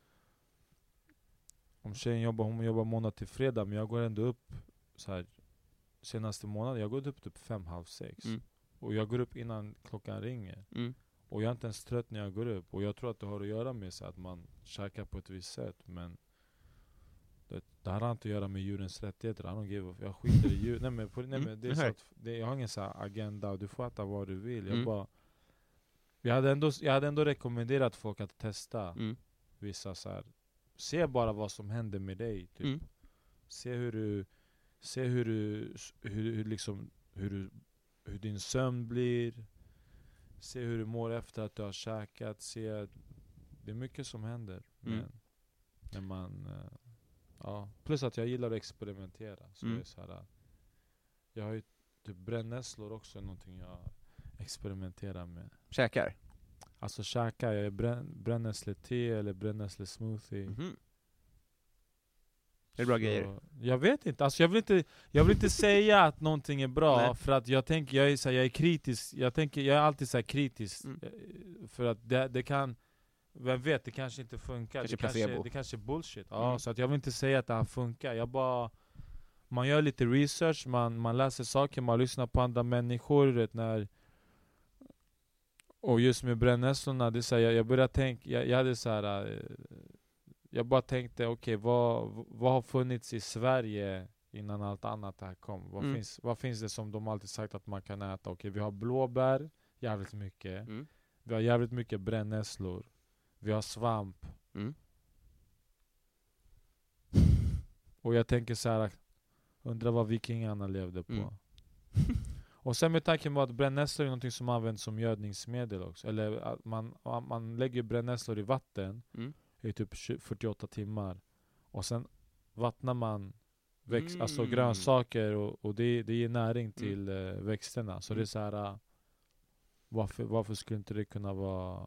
Om tjejen jobbar, hon jobbar måndag till fredag, men jag går ändå upp så här senaste månaden, jag går upp typ fem, halv sex. Mm. Och jag går upp innan klockan ringer. Mm. Och jag är inte ens trött när jag går upp. Och jag tror att det har att göra med så att man käkar på ett visst sätt. Men det, det här har inte att göra med djurens rättigheter. I don't give a, jag skiter i djur. Nej men, på, nej, Mm, men det är jag så hör. att det, jag har ingen så här agenda. Du får äta vad du vill. Jag Mm. bara... Jag hade, ändå, jag hade ändå rekommenderat folk att testa Mm. vissa så här. Se bara vad som händer med dig. Typ. Mm. Se hur du... Se hur du... Hur, hur, liksom, hur, du, hur din sömn blir. Se hur du mår efter att du har käkat. Se, det är mycket som händer. Mm. Men när man... eh, ja. Plus att jag gillar att experimentera. Så Mm. det är så här, jag har ju typ brännässlor också, någonting jag experimenterar med. Käkar? Alltså käka, jag är brän, brännässlete eller brännässlesmoothie. Mhm. Det är bra Så, grejer. Jag vet inte, alltså jag vill inte, jag vill inte säga att någonting är bra. Nej. För att jag tänker, jag är, så här, jag är kritisk. Jag tänker, jag är alltid så här kritisk. Mm. eh, För att det, det kan, vem vet, det kanske inte funkar. Kanske det, kanske, placebo. det kanske är bullshit. Ja, Mm. så att jag vill inte säga att det här funkar. Jag bara, man gör lite research, man, man läser saker, man lyssnar på andra människor. Vet, när, och just med brännässlorna, det är så här, jag, jag började tänka, jag, jag hade så här, eh, jag bara tänkte, okej, okay, vad, vad har funnits i Sverige innan allt annat här kom? Vad, Mm. finns, vad finns det som de alltid sagt att man kan äta? Okej, okay, vi har blåbär, jävligt mycket. Mm. Vi har jävligt mycket brännässlor. Vi har svamp. Mm. Och jag tänker så här, undrar vad vikingarna levde på. Mm. Och sen med tanke på att brännässlor är något som används som gödningsmedel också. Eller att man, man lägger brännässlor i vatten Mm. i typ fyrtioåtta timmar. Och sen vattnar man växt, Mm. alltså grönsaker och, och det, det ger näring till mm. eh, växterna. Så Mm. det är så här, uh, varför, varför skulle inte det kunna vara...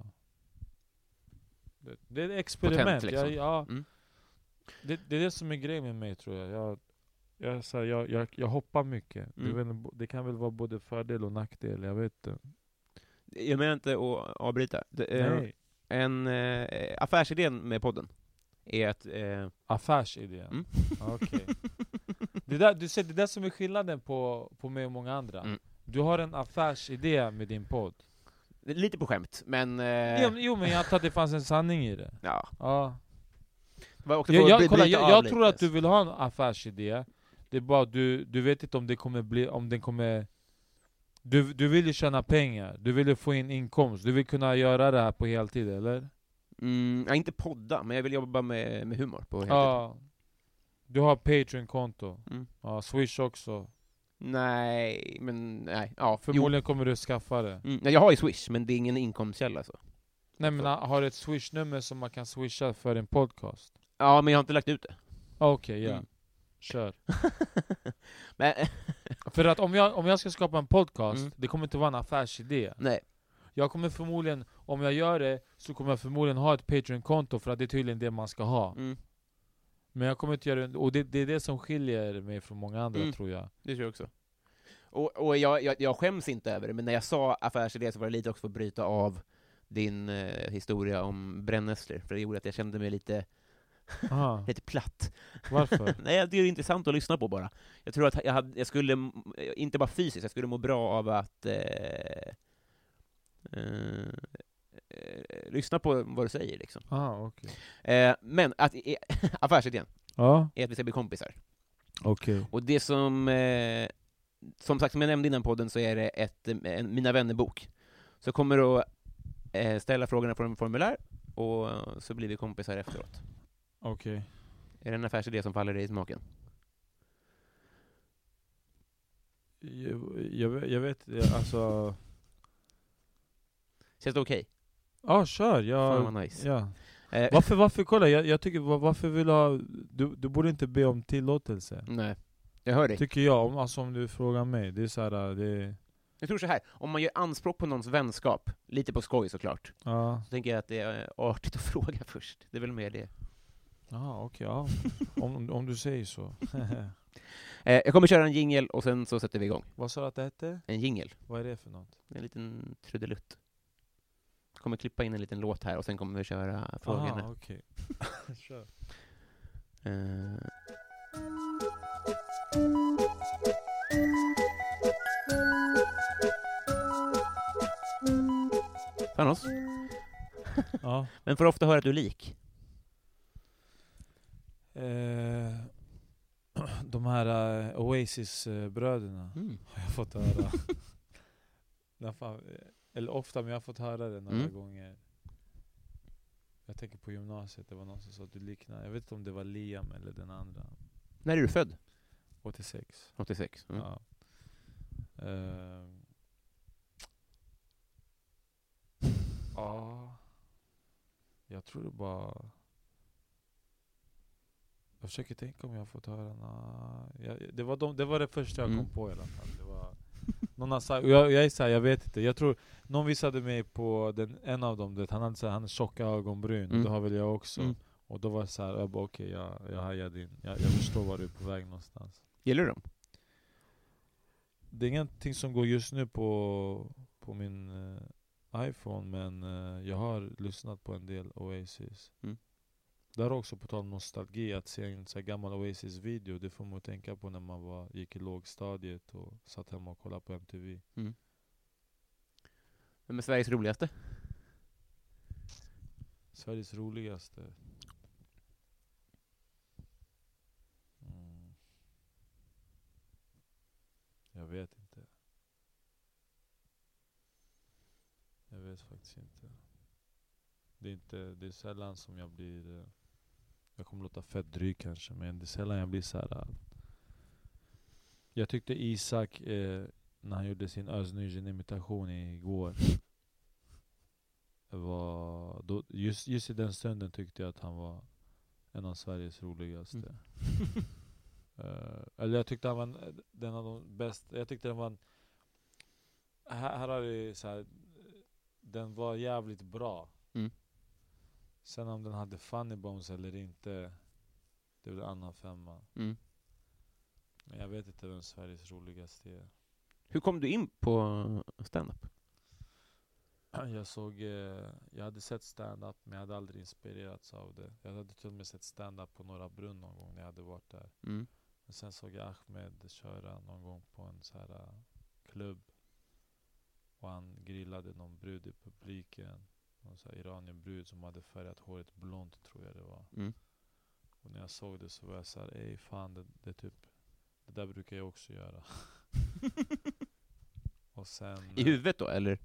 Det, det är ett experiment. Potent, liksom. jag, ja, Mm. det, det är det som är grejen med mig, tror jag. Jag, jag, så här, jag, jag, jag hoppar mycket. Mm. Det, väl, det kan väl vara både fördel och nackdel, jag vet inte. Jag menar inte att avbryta. Det, eh, Nej. En eh, affärsidén med podden är att... Eh, Affärsidé? Mm. Okej. Det där, du ser, det där som är skillnaden på, på mig och många andra. Mm. Du har en affärsidé med din podd. lite på skämt, men... Eh, Jo, jo, men jag tror att det fanns en sanning i det. ja. Ja. Det var också Jag, för att jag, bry- kolla, bryta jag, av jag lite. tror att du vill ha en affärsidé. Det är bara du, du vet inte om det kommer bli, om den kommer... Du, du vill ju tjäna pengar, du vill ju få in inkomst, du vill kunna göra det här på heltid, eller? Mm, ja, inte podda, men jag vill jobba med, med humor på heltid. Ja. Du har Patreon-konto. Mm. Ja, Swish också. Nej, men nej. Ja, Förmodligen kommer du skaffa det. Mm, nej, jag har ju Swish, men det är ingen inkomstkälla så. Nej, men har du ett Swish-nummer som man kan swisha för en podcast? Ja, men jag har inte lagt ut det. Okej, okay, ja. Mm. Kör. Men, för att om jag, om jag ska skapa en podcast, Mm. det kommer inte vara en affärsidé. nej. Jag kommer förmodligen, om jag gör det, så kommer jag förmodligen ha ett Patreon-konto, för att det är tydligen det man ska ha. Mm, Men jag kommer inte göra det, och det, det är det som skiljer mig från många andra, Mm. tror jag. det tror jag också. Och, och jag, jag, jag skäms inte över det, men när jag sa affärsidé så var det lite också för att bryta av din eh, historia om brännässlor, för det gjorde att jag kände mig lite, Aha. lite platt. Varför? Nej, det är intressant att lyssna på bara. Jag tror att jag, hade, jag skulle, m- inte bara fysiskt, jag skulle må bra av att eh, eh, eh, lyssna på vad du säger liksom. Aha, okej. Eh, men att, eh, affärsidén Ja, är att vi ska bli kompisar. okej. Och det som, eh, som sagt, som jag nämnde innan podden, så är det ett, en Mina vänner-bok. Så jag kommer att eh, ställa frågorna på en formulär, och så blir vi kompisar efteråt. Okej. Är det en affärsidé som faller dig i smaken? Jag, jag, jag vet, jag, alltså... Känns det okej? Ja, kör. Jag, Fan vad nice. ja. Eh, Varför, varför, kolla, jag, jag tycker, var- varför vill du ha... Du, du borde inte be om tillåtelse. Nej, jag hör dig. Tycker jag, om, alltså om du frågar mig. Det är så här, det... Jag tror så här, om man gör anspråk på någons vänskap, lite på skoj såklart, Ja. så tänker jag att det är artigt att fråga först. Det är väl mer det. Jaha, okej, ja. om, om du säger så. Eh, jag kommer köra en jingle och sen så sätter vi igång. Vad sa du att det hette? En jingle. Vad är det för något? En liten trudelutt. Jag kommer klippa in en liten låt här och sen kommer vi köra frågorna. Aha, okej. Kör. Eh, Thanos, Ja. men får ofta höra att du är lik. Eh, de här uh, Oasis-bröderna Mm. har jag fått höra. När fan, eller ofta, men jag har fått höra det några Mm. gånger. Jag tänker på gymnasiet, det var någon som sa att du liknar. Jag vet inte om det var Liam eller den andra. När är du född? åttiosex. åttiosex. Mm. Ja. Eh, ja. Jag tror det bara... Jag försöker tänka om jag har fått höra na. Jag, det, var de, det var det första jag Mm. kom på i alla fall. Det var, någon har sagt, jag, jag är så här, jag vet inte. Jag tror någon visade mig på den, en av dem, det, han hade så här, han har tjocka ögonbryn. Mm. Det har väl jag också. Mm. Och då var det så här, jag bara okej, okay, jag, jag hajar din. Jag, jag förstår var du är på väg någonstans. Gillar du dem? Det är ingenting som går just nu på, på min uh, iPhone, men uh, jag har lyssnat på en del Oasis. Mm. Där också på tal om nostalgi, att se en så här gammal Oasis-video, det får man tänka på när man var, gick i lågstadiet och satt hemma och kollade på M T V. Mm. Vem är Sveriges roligaste? Sveriges roligaste? Mm. Jag vet inte. Jag vet faktiskt inte. Det är inte, det är sällan som jag blir, jag kommer låta fett dryg kanske, men det är sällan jag blir så här. Jag tyckte Isak eh, när han gjorde sin Özz imitation igår var då, just, just i den stunden tyckte jag att han var en av Sveriges roligaste. Mm. uh, eller jag tyckte han var den av de bästa. Jag tyckte den var en, här, här har det så här, den var jävligt bra. Mm. Sen om den hade funny bones eller inte, det var en annan femma. Mm. Men jag vet inte vem Sveriges roligaste är. Hur kom du in på stand-up? Jag såg, eh, jag hade sett stand-up, men jag hade aldrig inspirerats av det. Jag hade till och med sett stand-up på Norra Brunn någon gång när jag hade varit där. Mm. Men sen såg jag Ahmed köra någon gång på en så här uh, klubb. Och han grillade någon brud i publiken. Någon så här iranienbrud som hade färgat håret blont, tror jag det var. Mm. Och när jag såg det så var jag så här, ej fan, det, det typ, det där brukar jag också göra. Och sen, I huvudet då, eller?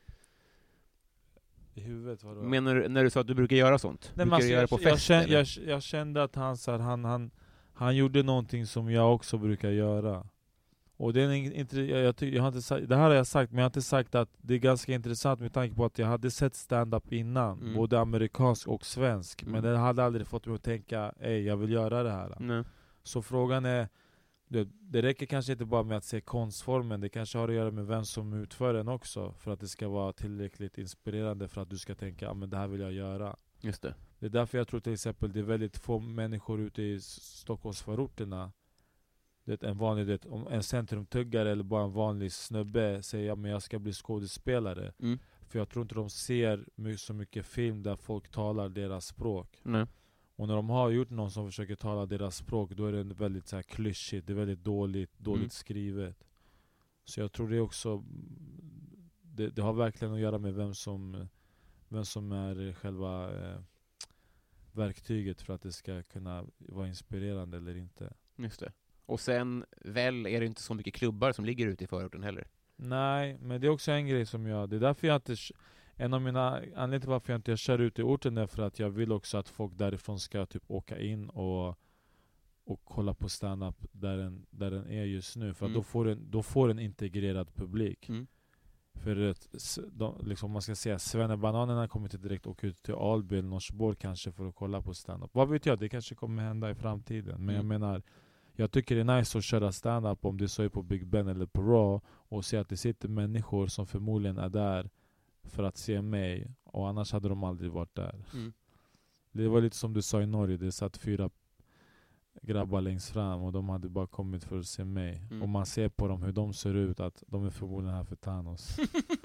I huvudet, vadå? Menar du när du sa att du brukar göra sånt? Nej, brukar alltså, du göra jag, på fest, jag, kände, eller? jag, jag kände att han, så här, han, han, han gjorde någonting som jag också brukar göra. Och det, är inte, jag, jag, tyck, jag har inte sagt, det här har jag sagt, men jag har inte sagt att det är ganska intressant med tanke på att jag hade sett stand-up innan, mm. både amerikansk och svensk. Mm. Men det hade aldrig fått mig att tänka, ej, jag vill göra det här. Nej. Så frågan är, det, det räcker kanske inte bara med att se konstformen, det kanske har att göra med vem som utför den också, för att det ska vara tillräckligt inspirerande för att du ska tänka, ja men det här vill jag göra. Just det. Det är därför jag tror till exempel det är väldigt få människor ute i Stockholmsförorterna. Det är en vanlig, det, om en centrumtuggare eller bara en vanlig snubbe säger ja, men jag ska bli skådespelare. Mm. För jag tror inte de ser my- så mycket film där folk talar deras språk. Nej. Och när de har gjort någon som försöker tala deras språk, då är det väldigt så här klyschigt, det är väldigt dåligt, dåligt Mm. skrivet. Så jag tror det också, det, det har verkligen att göra med vem som, vem som är själva eh, verktyget för att det ska kunna vara inspirerande eller inte. Just det. Och sen väl är det inte så mycket klubbar som ligger ute i förorten heller. Nej, men det är också en grej som jag, det är därför jag inte, en av mina anledningar till varför jag inte kör ut i orten är för att jag vill också att folk därifrån ska typ åka in och och kolla på stand-up där den, där den är just nu, för att Mm. då får den, då får en integrerad publik. Mm. För att de, liksom man ska säga, Svennebananerna kommer inte direkt åka ut till Alby eller Norsborg kanske för att kolla på stand-up. Vad vet jag, det kanske kommer hända i framtiden. Men Mm. jag menar, jag tycker det är nice att köra stand-up om det så är på Big Ben eller på Raw och se att det sitter människor som förmodligen är där för att se mig, och annars hade de aldrig varit där. Mm. Det var lite som du sa i Norge, det satt fyra grabbar längst fram och de hade bara kommit för att se mig. Mm. Och man ser på dem hur de ser ut att de är förmodligen här för Thanos.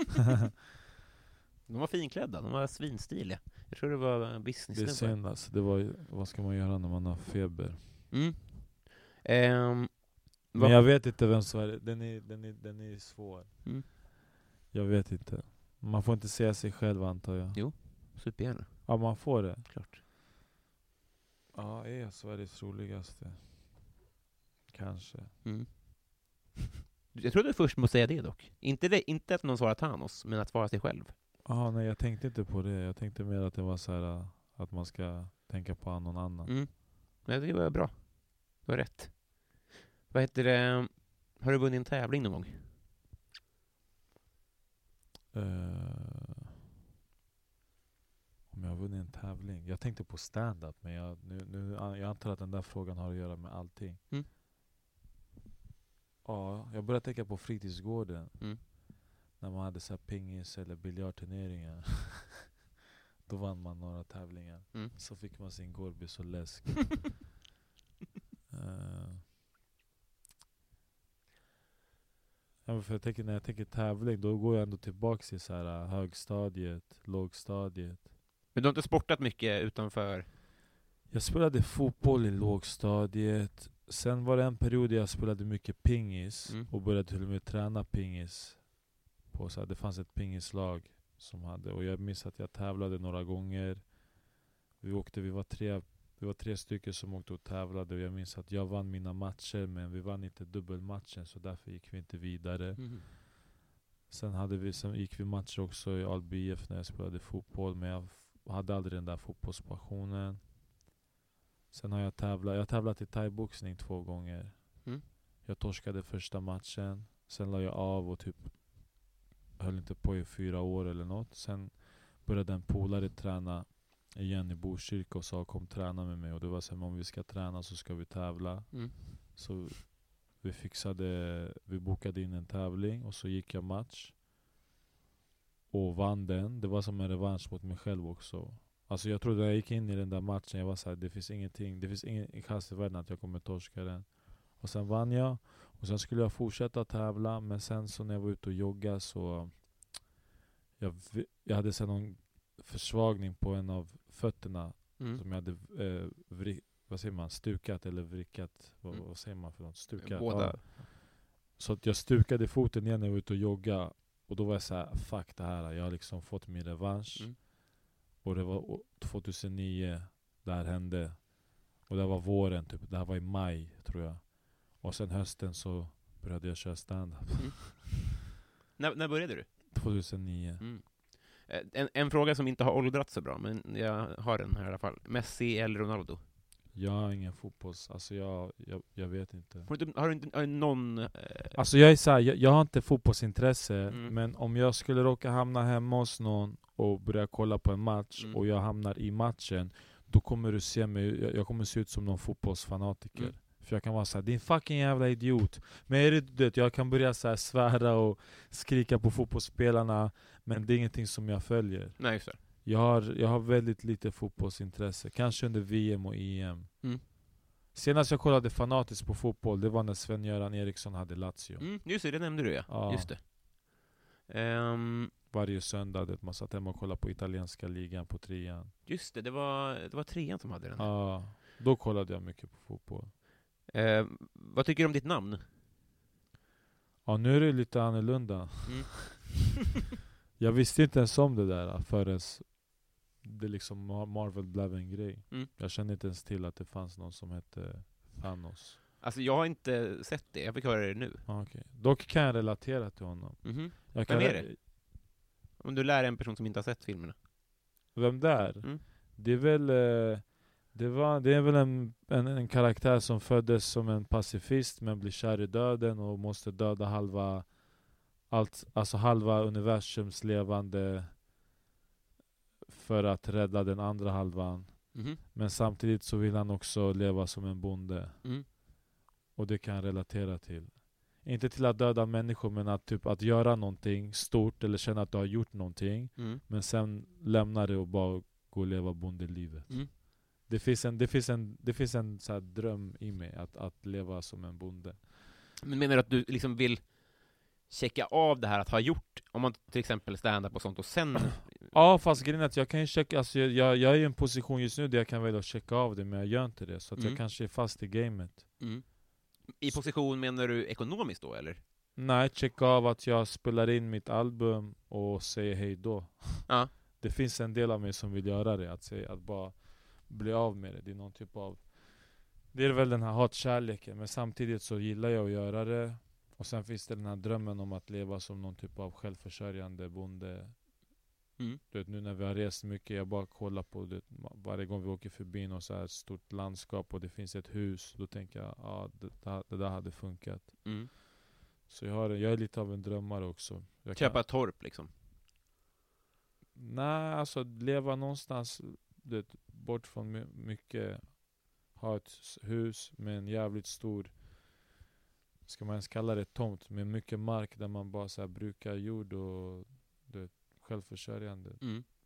De var finklädda, de var svinstiliga. Jag tror det var business. Det är synd alltså, det var, vad ska man göra när man har feber? Mm. Ehm, Men vad- jag vet inte vem Sverige, den är, den är, den är svår. Mm. Jag vet inte. Man får inte säga sig själv, antar jag. Jo, supergärna. Ja, man får det. Klart. Ja, är jag Sveriges roligaste? Kanske. Mm. Jag trodde först måste säga det dock. Inte, det, inte att någon svarar Thanos, men att svara sig själv. Ja, nej, jag tänkte inte på det. Jag tänkte mer att det var så här, att man ska tänka på någon annan. Mm. Men det var bra. Det var rätt. Vad heter det? Har du vunnit en tävling någon gång? Uh, om jag har vunnit en tävling? Jag tänkte på stand-up, men jag, nu, nu, jag antar att den där frågan har att göra med allting. Mm. Ja, jag började tänka på fritidsgården. Mm. När man hade så här pingis eller biljardturneringar. Då vann man några tävlingar. Mm. Så fick man sin Gorbis och läsk. uh. Ja, för jag tänker, när jag tänker tävling, då går jag ändå tillbaka till så här, uh, högstadiet, lågstadiet. Men du har inte sportat mycket utanför? Jag spelade fotboll i lågstadiet. Sen var det en period där jag spelade mycket pingis. Mm. Och började till och med träna pingis. På, så här, det fanns ett pingislag som hade. Och jag minns att jag tävlade några gånger. Vi åkte, vi var tre, vi var tre stycken som åkte och tävlade. Och jag minns att jag vann mina matcher. Men vi vann inte dubbelmatchen. Så därför gick vi inte vidare. Mm. Sen, hade vi, sen gick vi matcher också i Al B F när jag spelade fotboll. Men jag hade aldrig den där fotbollspassionen. Sen har jag tävlat, jag har tävlat i thai-boxning två gånger. Mm. Jag torskade första matchen. Sen la jag av och typ höll inte på i fyra år eller något. Sen började en polare träna igen i Botkyrka och sa kom träna med mig. Och det var så här, om vi ska träna så ska vi tävla. Mm. Så vi fixade, vi bokade in en tävling och så gick jag match. Och vann den. Det var som en revansch mot mig själv också. Alltså jag trodde när jag gick in i den där matchen, jag var såhär, det finns ingenting, det finns ingen chans i världen att jag kommer torska den. Och sen vann jag, och sen skulle jag fortsätta tävla, men sen så när jag var ute och jogga så jag, jag hade sen någon försvagning på en av fötterna Mm. som jag hade eh, vri, vad säger man, stukat eller vrickat, vad, Mm. vad säger man för något? Stukat. Båda. Ja. Så att jag stukade foten igen när jag var ute och jogga, och då var jag såhär, fuck det här, jag har liksom fått min revansch. Mm. Och det var tjugohundranio det här hände. Och det var våren typ. Det här var i maj tror jag. Och sen hösten så började jag köra stand-up. Mm. när, när började du? tjugohundranio. Mm. En, en fråga som inte har åldrats så bra, men jag har den här i alla fall. Messi eller Ronaldo? Jag har ingen fotbolls... Alltså jag, jag, jag vet inte. Har du, har du inte har du någon... Eh... Alltså jag är så här, jag, jag har inte fotbollsintresse. Mm. Men om jag skulle råka hamna hemma hos någon och börja kolla på en match, Mm. och jag hamnar i matchen, då kommer du se mig, jag, jag kommer se ut som någon fotbollsfanatiker. Mm. För jag kan vara såhär, din fucking jävla idiot. Men är det, det, jag kan börja så här svära och skrika på fotbollsspelarna, men det är ingenting som jag följer. Nej, just det. Jag har, jag har väldigt lite fotbollsintresse. Kanske under V M och E M. Mm. Senast jag kollade fanatiskt på fotboll, det var när Sven-Göran Eriksson hade Lazio. Mm, just det, det nämnde du ja. Ja. Just det. Ehm, Varje söndag, det, man satt hemma och kollade på italienska ligan på trean. just det, det var, det var trean som hade den. Ja, då kollade jag mycket på fotboll. Ehm, vad tycker du om ditt namn? Ja, nu är det lite annorlunda. Mm. Jag visste inte ens om det där förrän det liksom Mar- Marvel blev en grej. Mm. Jag kände inte ens till att det fanns någon som hette Thanos. Alltså jag har inte sett det, jag fick höra det nu. Ah, okay. Dock kan jag relatera till honom. Mhm. Jag kan Vem är det? Om du lär en person som inte har sett filmerna. Vem där? Mm. Det är väl eh, det, var, det är väl en, en, en karaktär som föddes som en pacifist men blir kär i döden och måste döda halva allt, alltså halva universums levande för att rädda den andra halvan. Mhm. Men samtidigt så vill han också leva som en bonde. Mm. Och det kan jag relatera till. Inte till att döda människor, men att, typ, att göra någonting stort eller känna att du har gjort någonting. Mm. Men sen lämna det och bara gå och leva bondelivet. Mm. Det finns en, det finns en, det finns en så här dröm i mig att, att leva som en bonde. Men menar du att du liksom vill checka av det här att ha gjort, om man till exempel stand-up och sånt och sen... Ja, fast grejen är att jag kan ju checka, alltså jag, jag, jag är i en position just nu där jag kan välja att checka av det, men jag gör inte det. Så att Mm. jag kanske är fast i gamet. Mm. I position menar du ekonomiskt då, eller? Nej, checka av att jag spelar in mitt album och säger hej då. Ja. Det finns en del av mig som vill göra det, att, säga, att bara bli av med det. Det är någon typ av... Det är väl den här hatkärleken, men samtidigt så gillar jag att göra det. Och sen finns det den här drömmen om att leva som någon typ av självförsörjande bonde. Mm. Du vet, nu när vi har rest mycket, jag bara kollar på det varje gång vi åker förbi något så här stort landskap och det finns ett hus, då tänker jag, ja, det, det, det där hade funkat. Mm. Så jag, har, jag är lite av en drömmare också. Jag Köpa kan, ett torp liksom. nej, alltså leva någonstans, du vet, bort från my- mycket. Ha ett s- hus med en jävligt stor, ska man ens kalla det tomt, med mycket mark där man bara så här brukar jord och du vet, självförsörjande. Mm.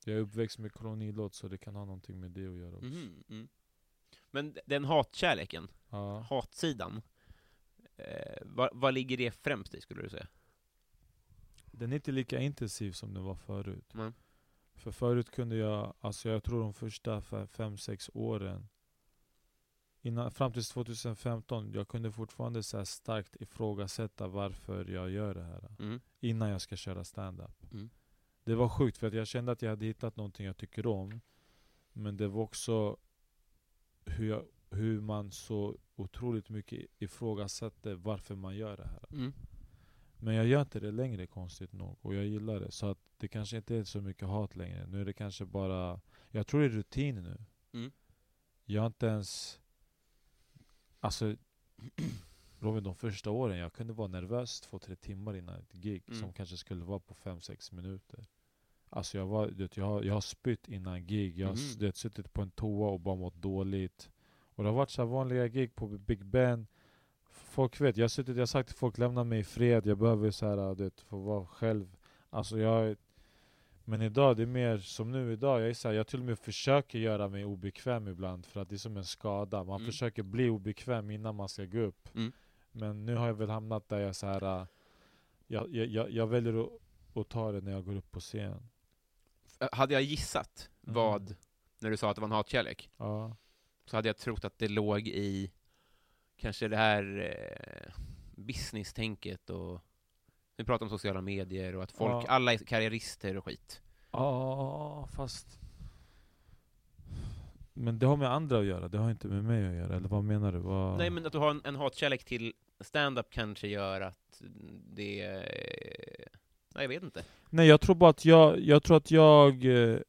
Jag är uppväxt med kolonilott, så det kan ha någonting med det att göra också. Mm, mm. Men den hatkärleken, Ja. hatsidan, eh, vad, vad ligger det främst i, skulle du säga? Den är inte lika intensiv som den var förut. Mm. För förut kunde jag, alltså jag tror de första fem sex åren, innan, fram till tjugohundrafemton, jag kunde fortfarande så här starkt ifrågasätta varför jag gör det här. Mm. Innan jag ska köra stand-up. Mm. Det var sjukt, för att jag kände att jag hade hittat någonting jag tycker om. Men det var också hur, jag, hur man så otroligt mycket ifrågasatte varför man gör det här. Mm. Men jag gör inte det längre, konstigt nog. Och jag gillar det. Så att det kanske inte är så mycket hat längre. Nu är det kanske bara, jag tror det är rutin nu. Mm. Jag har inte ens, alltså Robin, de första åren jag kunde vara nervös två, tre timmar innan ett gig. Mm. Som kanske skulle vara på fem, sex minuter. Alltså jag, var, vet, jag, har, jag har spytt innan gig. Jag har Mm. vet, suttit på en toa och bara mått dåligt. Och det har varit så här vanliga gig på Big Ben. Folk vet, jag har suttit, jag har sagt till folk, lämna mig i fred. Jag behöver så här, vet, få vara själv. Alltså jag, men idag, det är mer som nu idag. Jag är så här, jag till och med försöker göra mig obekväm ibland. För att det är som en skada. Man Mm. försöker bli obekväm innan man ska gå upp. Mm. Men nu har jag väl hamnat där jag så här, jag, jag, jag, jag väljer att, att ta det när jag går upp på scen. F- Hade jag gissat Mm. vad, när du sa att det var en hatkärlek, Ja. så hade jag trott att det låg i kanske det här eh, business-tänket, och vi pratar om sociala medier och att folk, Ja. alla är karriärister och skit. Ja, fast... Men det har med andra att göra, det har inte med mig att göra. Eller vad menar du? Vad... Nej, men att du har en, en hatkärlek till stand-up kanske gör att det... eh, Nej, jag vet inte. Nej, jag tror bara att jag... Jag tror att jag... Eh,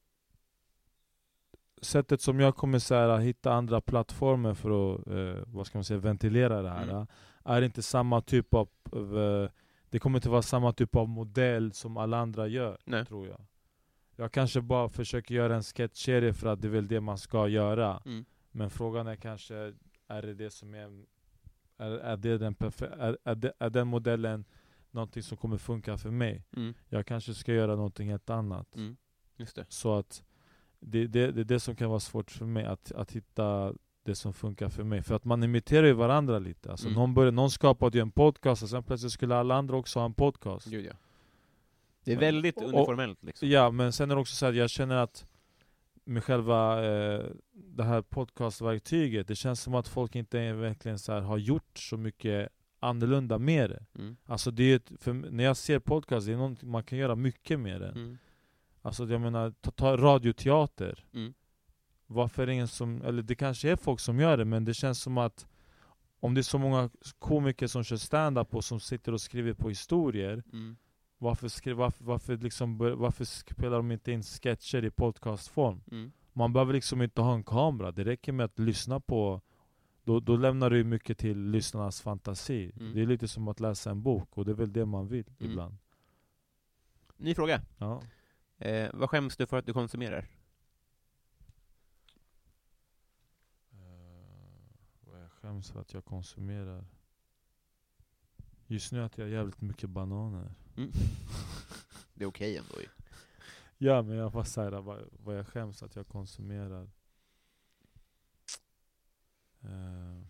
sättet som jag kommer så här, hitta andra plattformar för att eh, vad ska man säga, ventilera det här, Mm. eh, är inte samma typ av... Eh, det kommer inte vara samma typ av modell som alla andra gör, Nej. tror jag. Jag kanske bara försöker göra en sketchserie för att det är väl det man ska göra. Mm. Men frågan är kanske, är det det som är, är, är, det den perfe- är, är, det, är den modellen någonting som kommer funka för mig? Mm. Jag kanske ska göra någonting helt annat. Mm. Just det. Så att det, det, det är det som kan vara svårt för mig, att, att hitta det som funkar för mig. För att man imiterar ju varandra lite. Alltså Mm. någon, började, någon skapade ju en podcast och sen plötsligt skulle alla andra också ha en podcast. Gud, ja. Det är väldigt Och- och- uniformellt liksom. Ja, men sen är det också så att jag känner att med själva eh, det här podcastverktyget, det känns som att folk inte är verkligen så här, har gjort så mycket annorlunda med det. Mm. Alltså det är ett, för när jag ser podcast, det är någonting man kan göra mycket med det. Mm. Alltså jag menar, ta, ta radioteater. Mm. Varför är det ingen som, eller det kanske är folk som gör det, men det känns som att om det är så många komiker som kör stand-up och som sitter och skriver på historier, Mm. varför, skri, varför, varför, liksom, bör- varför spelar de inte in sketcher i podcastform? Mm. Man behöver liksom inte ha en kamera, det räcker med att lyssna på. Då, då lämnar du ju mycket till lyssnarnas fantasi. Mm. Det är lite som att läsa en bok, och det är väl det man vill Mm. ibland. Ny fråga. Ja. Eh, vad skäms du för att du konsumerar? Uh, vad jag skäms för att jag konsumerar. Just nu att jag har jävligt mycket bananer. Mm. Det är okej ändå ju. Ja, men jag bara säger vad, vad jag skäms att jag konsumerar. Uh.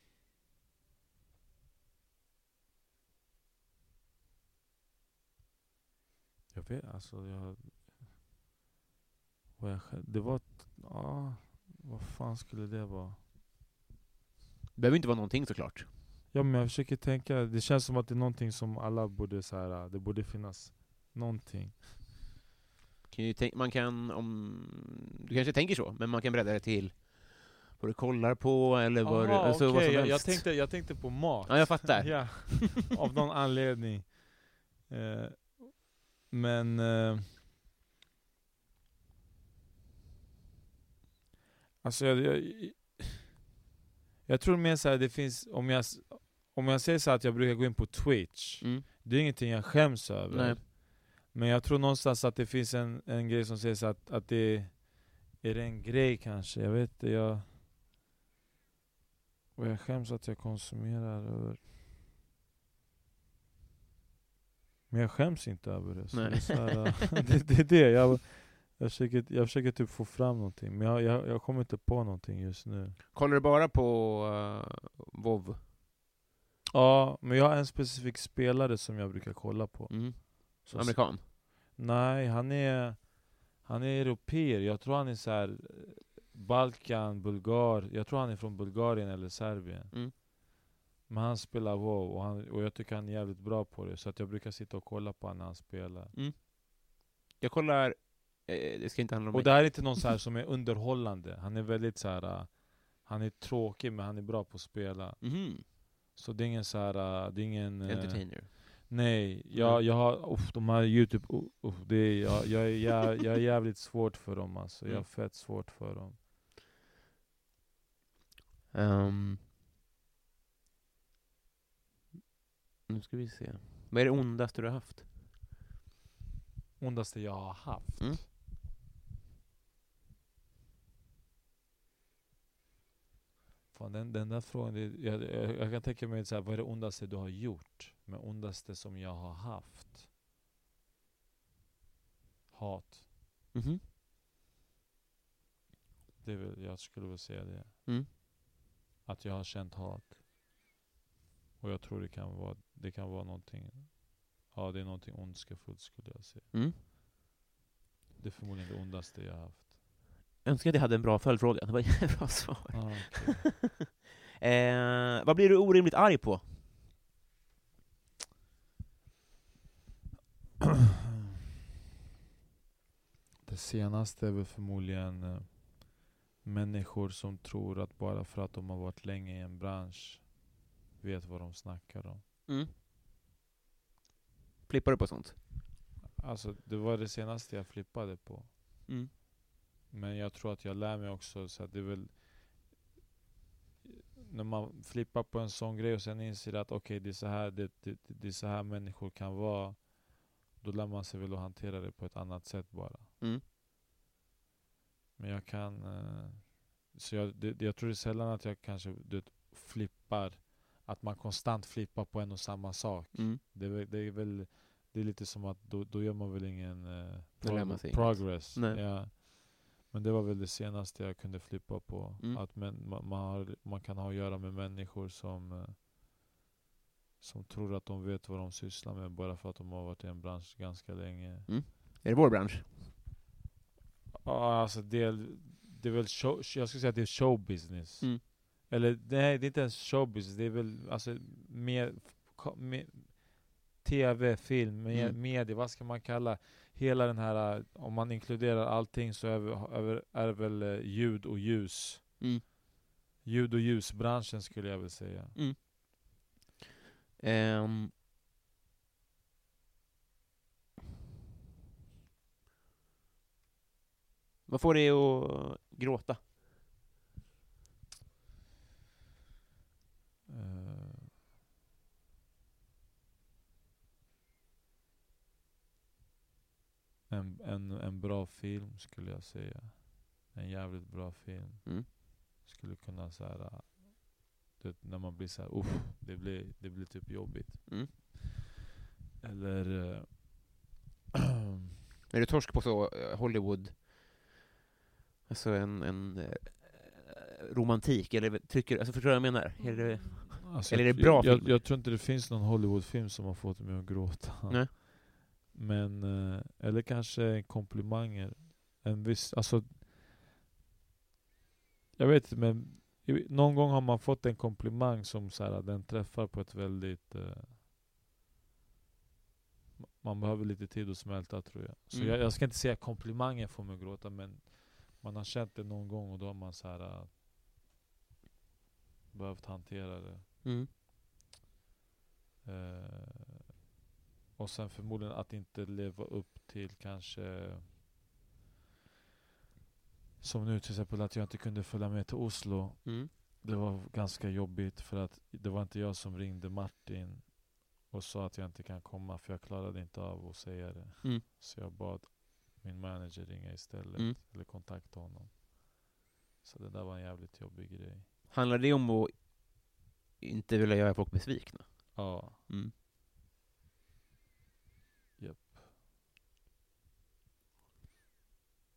Jag vet, alltså jag... Vad jag skäm, det var... ett- Ja, vad fan skulle det vara? Det behöver inte vara någonting såklart. Ja, men jag försöker tänka, det känns som att det är någonting som alla borde så här, det borde finnas någonting. Kan ju tänk- man kan, om du kanske tänker så, men man kan bredda det till vad du kollar på eller vad du, Aha, alltså vad okej, som jag, helst. jag, tänkte, jag tänkte på mat. Ja, jag fattar. Ja, av någon anledning. Eh, men... Eh, alltså jag, jag, jag tror mer så här, det finns, om jag, om jag säger så här att jag brukar gå in på Twitch, Mm. det är ingenting jag skäms över. Nej. Men jag tror någonstans att det finns en, en grej som säger så att, att det är det en grej kanske, jag vet inte, jag... Och jag skäms att jag konsumerar över... Men jag skäms inte över det. Så Nej. det, är så här, det, det är det. Jag, Jag försöker, jag försöker typ få fram någonting, men jag, jag, jag kommer inte på någonting just nu. Kollar du bara på uh, WoW? Ja, men jag har en specifik spelare som jag brukar kolla på. Mm. Så Amerikan? Nej, han är han är europeer. Jag tror han är så här Balkan, Bulgar. Jag tror han är från Bulgarien eller Serbien. Mm. Men han spelar WoW och, han, och jag tycker han är jävligt bra på det. Så att jag brukar sitta och kolla på honom när han spelar. Mm. Jag kollar, eh, det ska inte handla om Och mig. det här är inte någon så här som är underhållande. Han är väldigt så här. Uh, han är tråkig men han är bra på att spela. Mhm. Så det är ingen så här, uh, det är ingen uh, Entertainer. Nej, jag, jag har, uff, de här YouTube, uff, uff, det är, jag, jag, är, jag, jag är jävligt svårt för dem alltså. Jag är Mm. fett svårt för dem. Um, nu ska vi se. Vad är det ondaste du har haft? Ondaste jag har haft. Mm. Fan, den, den där frågan, det, jag, jag, jag kan tänka mig så här, vad är det ondaste du har gjort? Men ondaste som jag har haft. Hat. Mhm. Det är väl, jag skulle väl säga det. Mm. Att jag har känt hat. Och jag tror det kan vara, det kan vara någonting. Ja, det är någonting ondskefullt skulle jag säga. Mm. Det är förmodligen det ondaste jag har haft. Jag önskar att jag hade en bra följdfråga. Det var ett bra svar. Ah, okay. eh, vad blir du orimligt arg på? Det senaste är väl förmodligen eh, människor som tror att bara för att de har varit länge i en bransch vet vad de snackar om. Mm. Flippar du på sånt? Alltså det var det senaste jag flippade på. Mm. Men jag tror att jag lär mig också så att det är väl när man flippar på en sån grej och sen inser att okej okay, det är så här det, det, det är så här människor kan vara. Då lär man sig väl att hantera det på ett annat sätt bara. Mm. Men jag kan eh, så jag, det, jag tror det är sällan att jag kanske du vet, flippar att man konstant flippar på en och samma sak. Mm. Det, är, väl- det är väl det är lite som att då, då gör man väl ingen eh, Då lär prog- man sig inget. progress. Nej. Ja. Men det var väl det senaste jag kunde flippa på. Mm. Att men, man, man, har, man kan ha att göra med människor som eh, som tror att de vet vad de sysslar med bara för att de har varit i en bransch ganska länge. Är det vår bransch? Ja, alltså det, är- det är väl show, jag skulle säga att det är showbusiness. Mm. Eller nej, det är inte ens showbusiness. Det är väl alltså mer, mer tv, film, med, Mm. media, vad ska man kalla hela den här, om man inkluderar allting så är, är, är det väl eh, ljud och ljus. Mm. Ljud och ljusbranschen skulle jag väl säga. Mm. Ehm. Vad får dig att gråta? Eh, en, en, en bra film skulle jag säga. En jävligt bra film. Mm. Skulle kunna så här, äh, du vet, när man blir så här, uff, det blir, det blir typ jobbigt. Mm. Eller eh, Är du torsk på så eh, Hollywood? Alltså en, en eh, romantik, eller tycker, alltså förstår du vad jag menar? Är det, alltså, eller är det bra jag, jag, film? jag tror inte det finns någon Hollywoodfilm som har fått mig att gråta. Nej. Men eh, eller kanske komplimanger. En viss, alltså jag vet inte, men i- någon gång har man fått en komplimang som så här, den träffar på ett väldigt eh, man behöver lite tid att smälta tror jag. Så Mm. jag, jag ska inte säga komplimanger får mig att gråta, men man har känt det någon gång och då har man så här eh, behövt hantera det. Mm. Eh, och sen förmodligen att inte leva upp till kanske som nu till exempel att jag inte kunde följa med till Oslo. Mm. Det var ganska jobbigt för att det var inte jag som ringde Martin och sa att jag inte kan komma för jag klarade inte av att säga det. Mm. Så jag bad min manager ringa istället Mm. eller kontakta honom. Så det där var en jävligt jobbig grej. Handlar det om att inte vilja göra folk besvikna? Ja. Mm. Japp.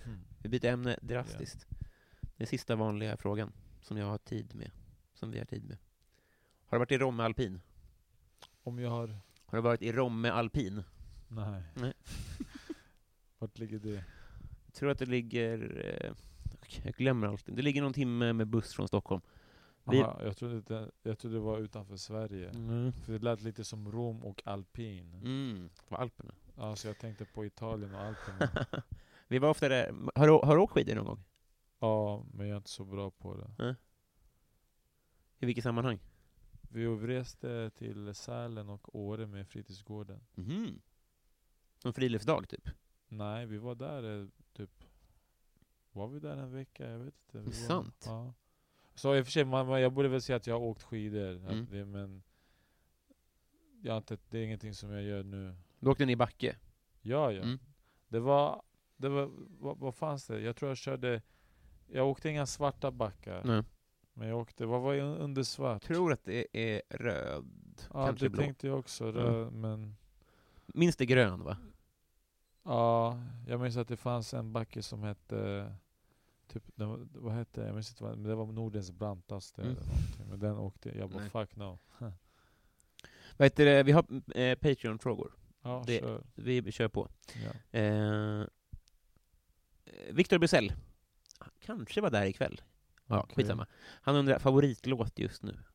Mm. Vi byter ämne drastiskt. Den sista vanliga frågan som jag har tid med. Som vi har tid med. Har du varit i Romme Alpin? Om jag har... Har du varit i Romme Alpin? Nej. Nej. Vart ligger det? Jag tror att det ligger... Eh, jag glömmer alltid. Det ligger någon timme med buss från Stockholm. Vi... Aha, jag, trodde det, jag trodde det var utanför Sverige. Mm. För det lät lite som Rom och alpin. Mm. På Alperna. Ja, så jag tänkte på Italien och Alperna. Vi var ofta där. Har du, har du åkt skidor någon gång? Ja, men jag är inte så bra på det. Mm. I vilket sammanhang? Vi reste till Sälen och Åre med fritidsgården. Mhm. En friluftsdag typ? Nej, vi var där eh, typ... Var vi där en vecka? Jag vet inte. Vi var, Sant? ja. Så i och för sig, man, jag borde väl säga att jag har åkt skidor. Mm. Att det, men... Jag har inte, det är ingenting som jag gör nu. Du åkte ni i backe? Ja, ja. Mm. Det var... Det var vad, vad fanns det? Jag tror jag körde... Jag åkte inga svarta backar. Nej. Men jag åkte... Vad var jag under svart? Tror att det är röd. Ja, Kanske det blå. tänkte jag också. Röd, men... Minst det grön, va? Ja, jag minns att det fanns en backe som hette... Typ, den, var- vad hette jag minns inte vad, men det var Nordens brantaste Mm. eller någonting. Men den åkte... Jag bara, Nej. fuck no. Vad heter det? Vi har eh, Patreon-frågor. Ja, Det- kör. Vi kör på. Ja. Eh, Victor Bysell. Han kanske var där ikväll. Ja, Okej. skitsamma. Han undrar favoritlåt just nu.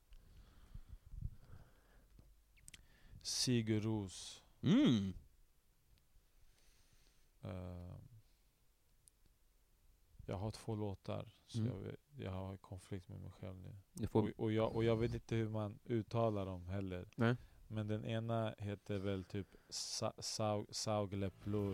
Sigur Ros. Mm. Eh, jag har två låtar. Så Mm. jag, vet- jag har konflikt med mig själv nu. Du får... Och, och, jag, och jag vet inte hur man uttalar dem heller. Nej. Men den ena heter väl typ Sa- Sau- Saugleplur.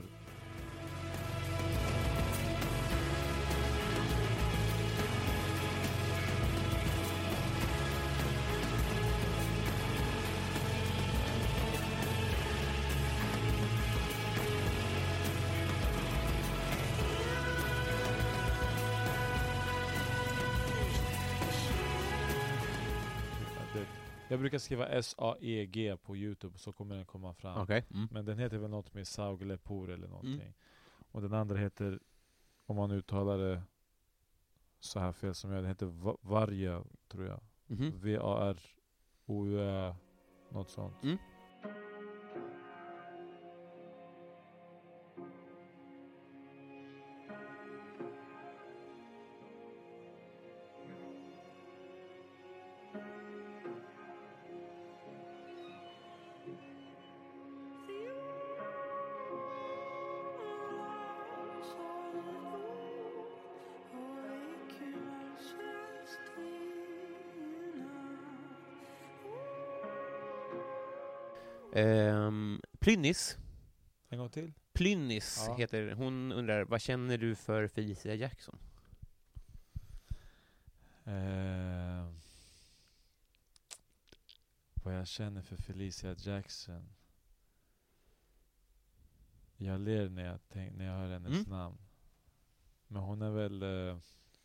Det- Jag brukar skriva S A E G på YouTube så kommer den komma fram. Okej. Mm. Men den heter väl något med Sauglepur eller någonting. Och den andra heter, om man uttalar det så här fel som jag, den heter Va- Varja, tror jag. Mhm. V A R O U Ä, något sånt. Mm. Ehm, Plynnis. En gång till. Plynnis Ja. heter hon. Undrar, vad känner du för Felicia Jackson? Eh, vad jag känner för Felicia Jackson. Jag ler när jag, tänk, när jag hör hennes Mm. namn. Men hon är väl... Eh,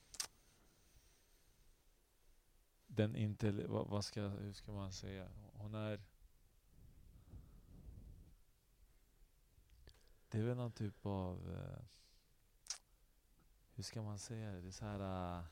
den inte... Vad, vad ska, hur ska man säga? Hon är... Det är väl någon typ av... Eh, hur ska man säga det? Det är så här... Uh,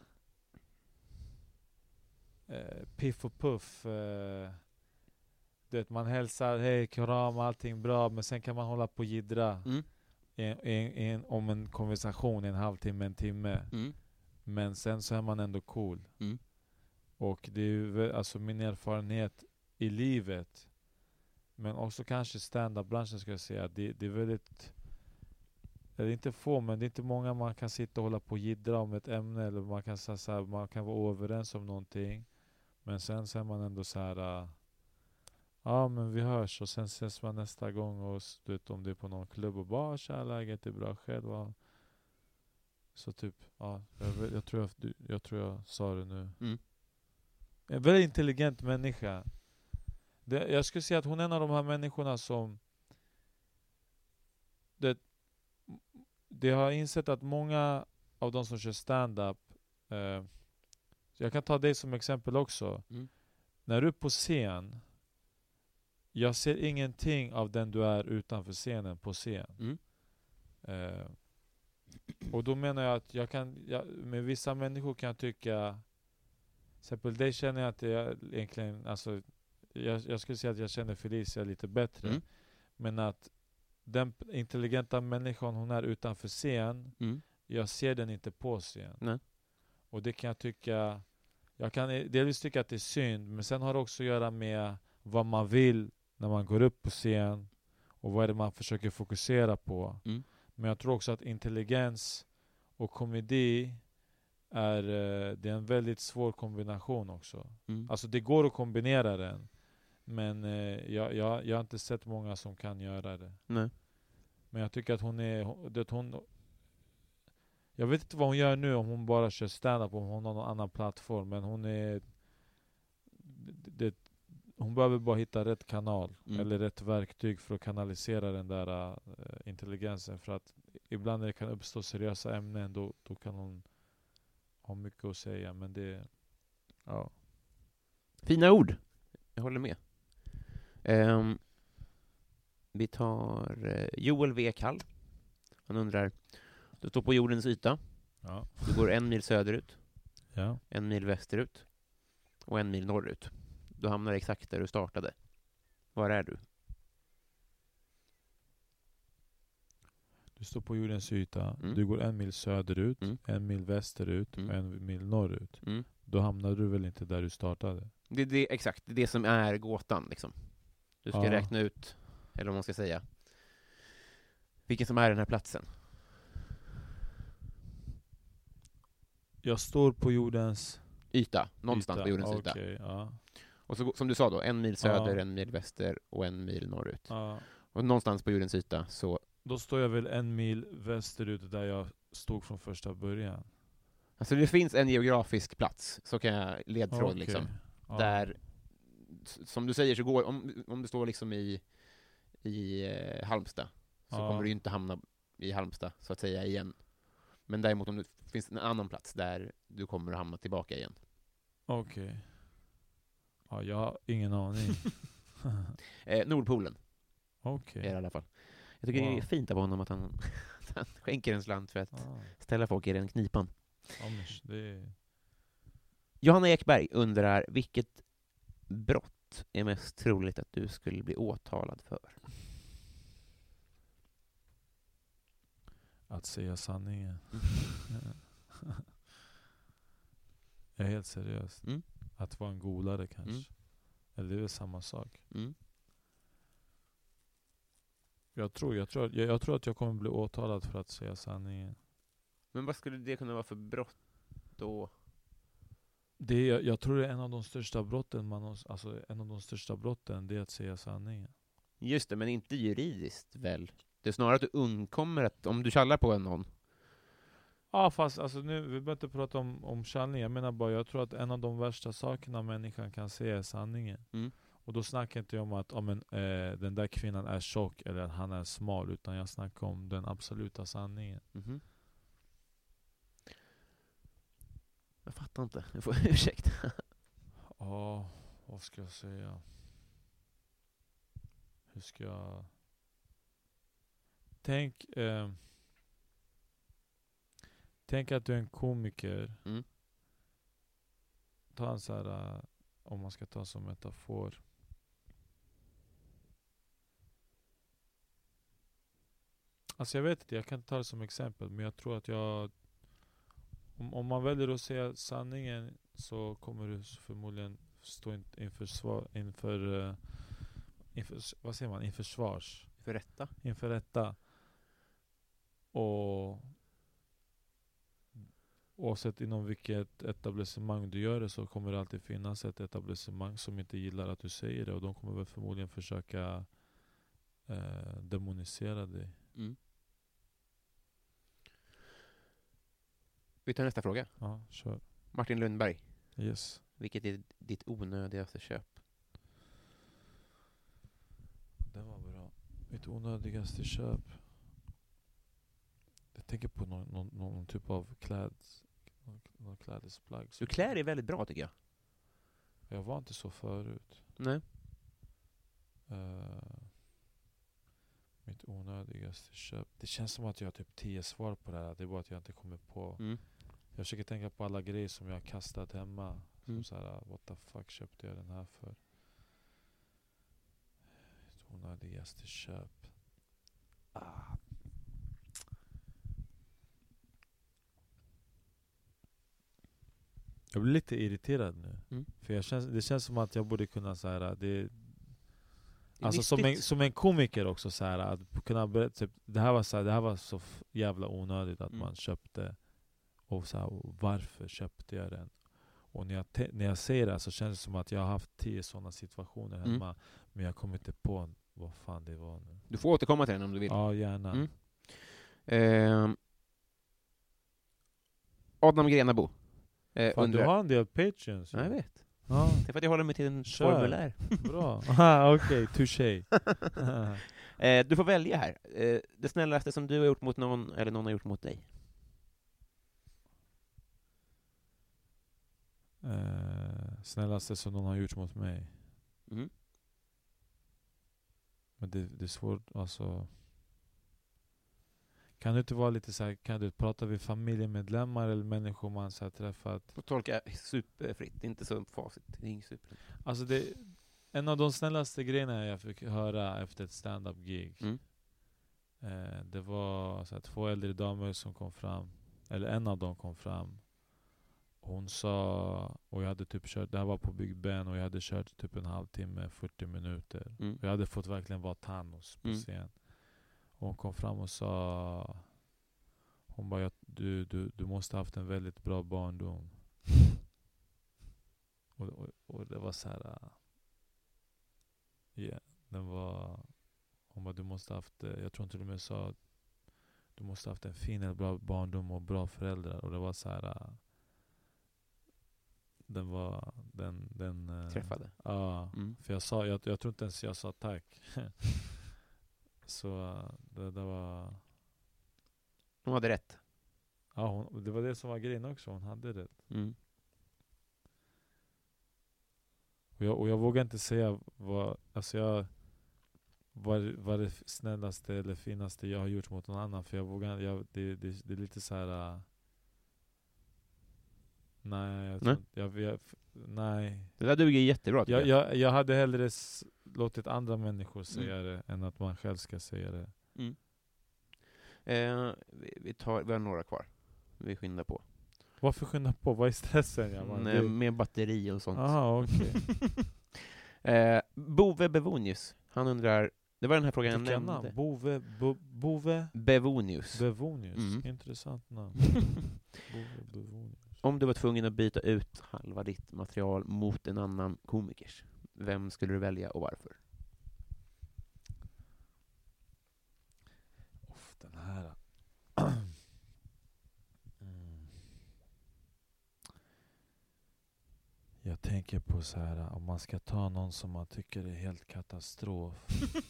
eh, piff och puff. Eh, du vet, man hälsar, hej, kram, allting bra. Men sen kan man hålla på och jiddra Mm. en, en, en, om en konversation i en halvtimme, en timme. Mm. Men sen så är man ändå cool. Mm. Och det är ju vä- alltså min erfarenhet i livet. Men också kanske stand-up-branschen ska jag säga. att Det, det är väldigt... Det är inte få, men det är inte många man kan sitta och hålla på och jiddra om ett ämne. Eller man kan, så så här, man kan vara överens om någonting. Men sen så är man ändå så här... äh, ja, men vi hörs. Och sen ses man nästa gång. Och s- du vet, om det är på någon klubb och bara tja, läget är bra själv. Ja. Så typ, ja. Jag, vet- jag, tror jag, du- jag tror jag sa det nu. Mm. En väldigt intelligent människa. Det, jag skulle säga att hon är en av de här människorna som... Det, det har insett att många av de som kör stand-up... Eh, jag kan ta dig som exempel också. Mm. När du är på scen... Jag ser ingenting av den du är utanför scenen på scen. Mm. Eh, Och då menar jag att jag kan, jag, med vissa människor kan jag tycka, till exempel det känner jag att jag egentligen, alltså jag, jag skulle säga att jag känner Felicia lite bättre. Mm. Men att den intelligenta människan hon är utanför scen, Mm. jag ser den inte på scen. Nej. Och det kan jag tycka, jag kan delvis tycka att det är synd, men sen har det också att göra med vad man vill när man går upp på scen och vad är det man försöker fokusera på. Mm. Men jag tror också att intelligens och komedi är, det är en väldigt svår kombination också. Mm. Alltså det går att kombinera den, men eh, jag, jag, jag har inte sett många som kan göra det. Nej. Men jag tycker att hon är, det, hon, jag vet inte vad hon gör nu, om hon bara kör stand-up, om hon har någon annan plattform, men hon är det, det, hon behöver bara hitta rätt kanal Mm. eller rätt verktyg för att kanalisera den där uh, intelligensen, för att ibland när det kan uppstå seriösa ämnen, då, då kan hon ha mycket att säga, men det, ja. Fina ord. Jag håller med. Um, vi tar uh, Joel W. Kall. Han undrar, du står på jordens yta. Ja. Du går en mil söderut, Ja. en mil västerut och en mil norrut. Du hamnar exakt där du startade. Var är du? Du står på jordens yta, Mm. du går en mil söderut, Mm. en mil västerut Mm. och en mil norrut. Mm. Då hamnar du väl inte där du startade? Det är det, exakt, det är det som är gåtan liksom. Du ska Ja. räkna ut, eller vad man ska säga, vilken som är den här platsen. Jag står på jordens Yta, någonstans yta. på jordens yta. Okej, ja. Och så, som du sa då, en mil söder, Ja. en mil väster och en mil norrut. Ja. Och någonstans på jordens yta så, Då står jag väl en mil västerut där jag stod från första början. alltså det finns en geografisk plats, så kan jag ledtråd Okej. liksom. Ja. Där, s- som du säger, så går, om, om du står liksom i, i eh, Halmstad, så Ja. kommer du ju inte hamna i Halmstad, så att säga, igen. Men däremot om det finns en annan plats där du kommer att hamna tillbaka igen. Okej. Ja, jag har ingen aning. Eh, Nordpolen Okej. är det i alla fall. Jag tycker det Wow. är fint av honom att han, att han skänker en slant för att Ah. ställa folk i den knipan. Ja, men det är... Johanna Ekberg undrar, vilket brott är mest troligt att du skulle bli åtalad för? Att säga sanningen. Jag är helt seriös. Mm. Att vara en golare kanske. Mm. Eller det är väl samma sak. Mm. Jag tror, jag, tror, jag, jag tror att jag kommer bli åtalad för att säga sanningen. Men vad skulle det kunna vara för brott då? Det är, jag, jag tror det är en av de största brotten man, har- alltså en av de största brotten, det är att säga sanningen. Just det, men inte juridiskt väl? Det är snarare att du undkommer att, om du kallar på en någon. Ja, fast alltså nu, vi behöver inte prata om, om sanning. Jag menar bara, jag tror att en av de värsta sakerna människan kan säga är sanningen. Mm. Och då snackar inte jag om att om en, eh, den där kvinnan är tjock eller att han är smal, utan jag snackar om den absoluta sanningen. Mhm. Jag fattar inte, jag får ursäkta. Ja, vad ska jag säga? Hur ska jag... Tänk... Eh, tänk att du är en komiker. Mm. Ta en så här, eh, om man ska ta som metafor. Alltså jag vet inte, jag kan ta det som exempel, men jag tror att jag... Om, om man väljer att säga sanningen så kommer du förmodligen stå in, inför, svar, inför, uh, inför, vad säger man, inför svars, För rätta. inför rätta. Och oavsett inom vilket etablissemang du gör det, så kommer det alltid finnas ett etablissemang som inte gillar att du säger det, och de kommer väl förmodligen försöka uh, demonisera dig. Mm. Vi tar nästa fråga. Ja, kör. Martin Lundberg, Yes. vilket är ditt onödigaste köp? Det var bra. Mitt onödigaste köp. Jag tänker på någon, någon, någon typ av kläds, någon, någon klädesplagg. Du klär dig väldigt bra, tycker jag. Jag var inte så förut. Nej. Uh, Mitt onödigaste köp. Det känns som att jag har typ tio svar på det här. Det är bara att jag inte kommer på. Mm. Jag försöker tänka på alla grejer som jag har kastat hemma. Mm. Som så här, what the fuck köpte jag den här för? Mitt onödigaste köp. Ah. Jag blir lite irriterad nu. Mm. För jag känns, det känns som att jag borde kunna så här, det, alltså nyttigt. som en, som en komiker också så här, att kunna berätta typ, det här var så här, det här var så f- jävla onödigt att Mm. man köpte, och så här, och varför köpte jag den? Och när jag, te- när jag säger det så känns det som att jag har haft tio sådana situationer Mm. hemma, men jag kommer inte på vad fan det var nu. Du får återkomma till den om du vill. Ja, gärna. Mm. Eh, Adam Grenabo. Eh, Fan, du undrar- har en del Patreons. Ja, jag vet. Ja, Det är för att jag håller mig till en Kör. formulär. bra. Aha, okej, touché. eh, du får välja här. Eh, det snällaste som du har gjort mot någon, eller någon har gjort mot dig. Eh, snällaste som någon har gjort mot mig. Mm. Men det, det är svårt, alltså. Kan du inte vara lite så här, kan du prata med familjemedlemmar eller människor man så här träffat? Får tolka superfritt, inte så facit. Det är inget super. Alltså det, en av de snällaste grejerna jag fick höra efter ett stand-up gig. Mm. Eh, det var så här, två äldre damer som kom fram. Eller en av dem kom fram. Hon sa, och jag hade typ kört, det här var på Big Ben, och jag hade kört typ en halvtimme, fyrtio minuter. Mm. Jag hade fått verkligen vara Thanos på Mm. scen. Och hon kom fram och sa, hon bara, du, du, du måste ha haft en väldigt bra barndom. och, och, och det var så här, uh, yeah, den var, hon bara, du måste ha haft, jag tror inte du med sa, du måste ha haft en fin eller bra barndom och bra föräldrar. Och det var så här, uh, den var, den, den uh, Träffade. Ja, Mm. för jag sa, jag, jag tror inte ens jag sa tack. Så uh, det, det var, Hon hade rätt. ja, hon, det var det som var grejen också, hon hade det. Mm. Och jag, och jag vågar inte säga vad, alltså jag, vad, vad det snällaste eller finaste jag har gjort mot någon annan. För jag vågar, jag, det, det, det är lite så här. Uh, nej, jag, Nej. tror, jag, jag, nej. Det där duger jättebra. tycker Jag, jag, jag hade hellre s- låtit andra människor säga Mm. det än att man själv ska säga det. Mm. Eh, vi, vi, tar, vi har några kvar. Vi skyndar på. Varför skynda på? Vad är stressen? Ja, man? Mm, Det- eh, Med batteri och sånt. Aha, okej. eh, Bove Bevonius. Han undrar, det var den här frågan jag Vilka nämnde. namn? Bove, bo, Bove Bevonius. Bevonius. Mm. Intressant namn. Bove Bevonius. Om du var tvungen att byta ut halva ditt material mot en annan komikers, vem skulle du välja och varför? Uff, den här. mm. Jag tänker på så här, om man ska ta någon som man tycker är helt katastrof.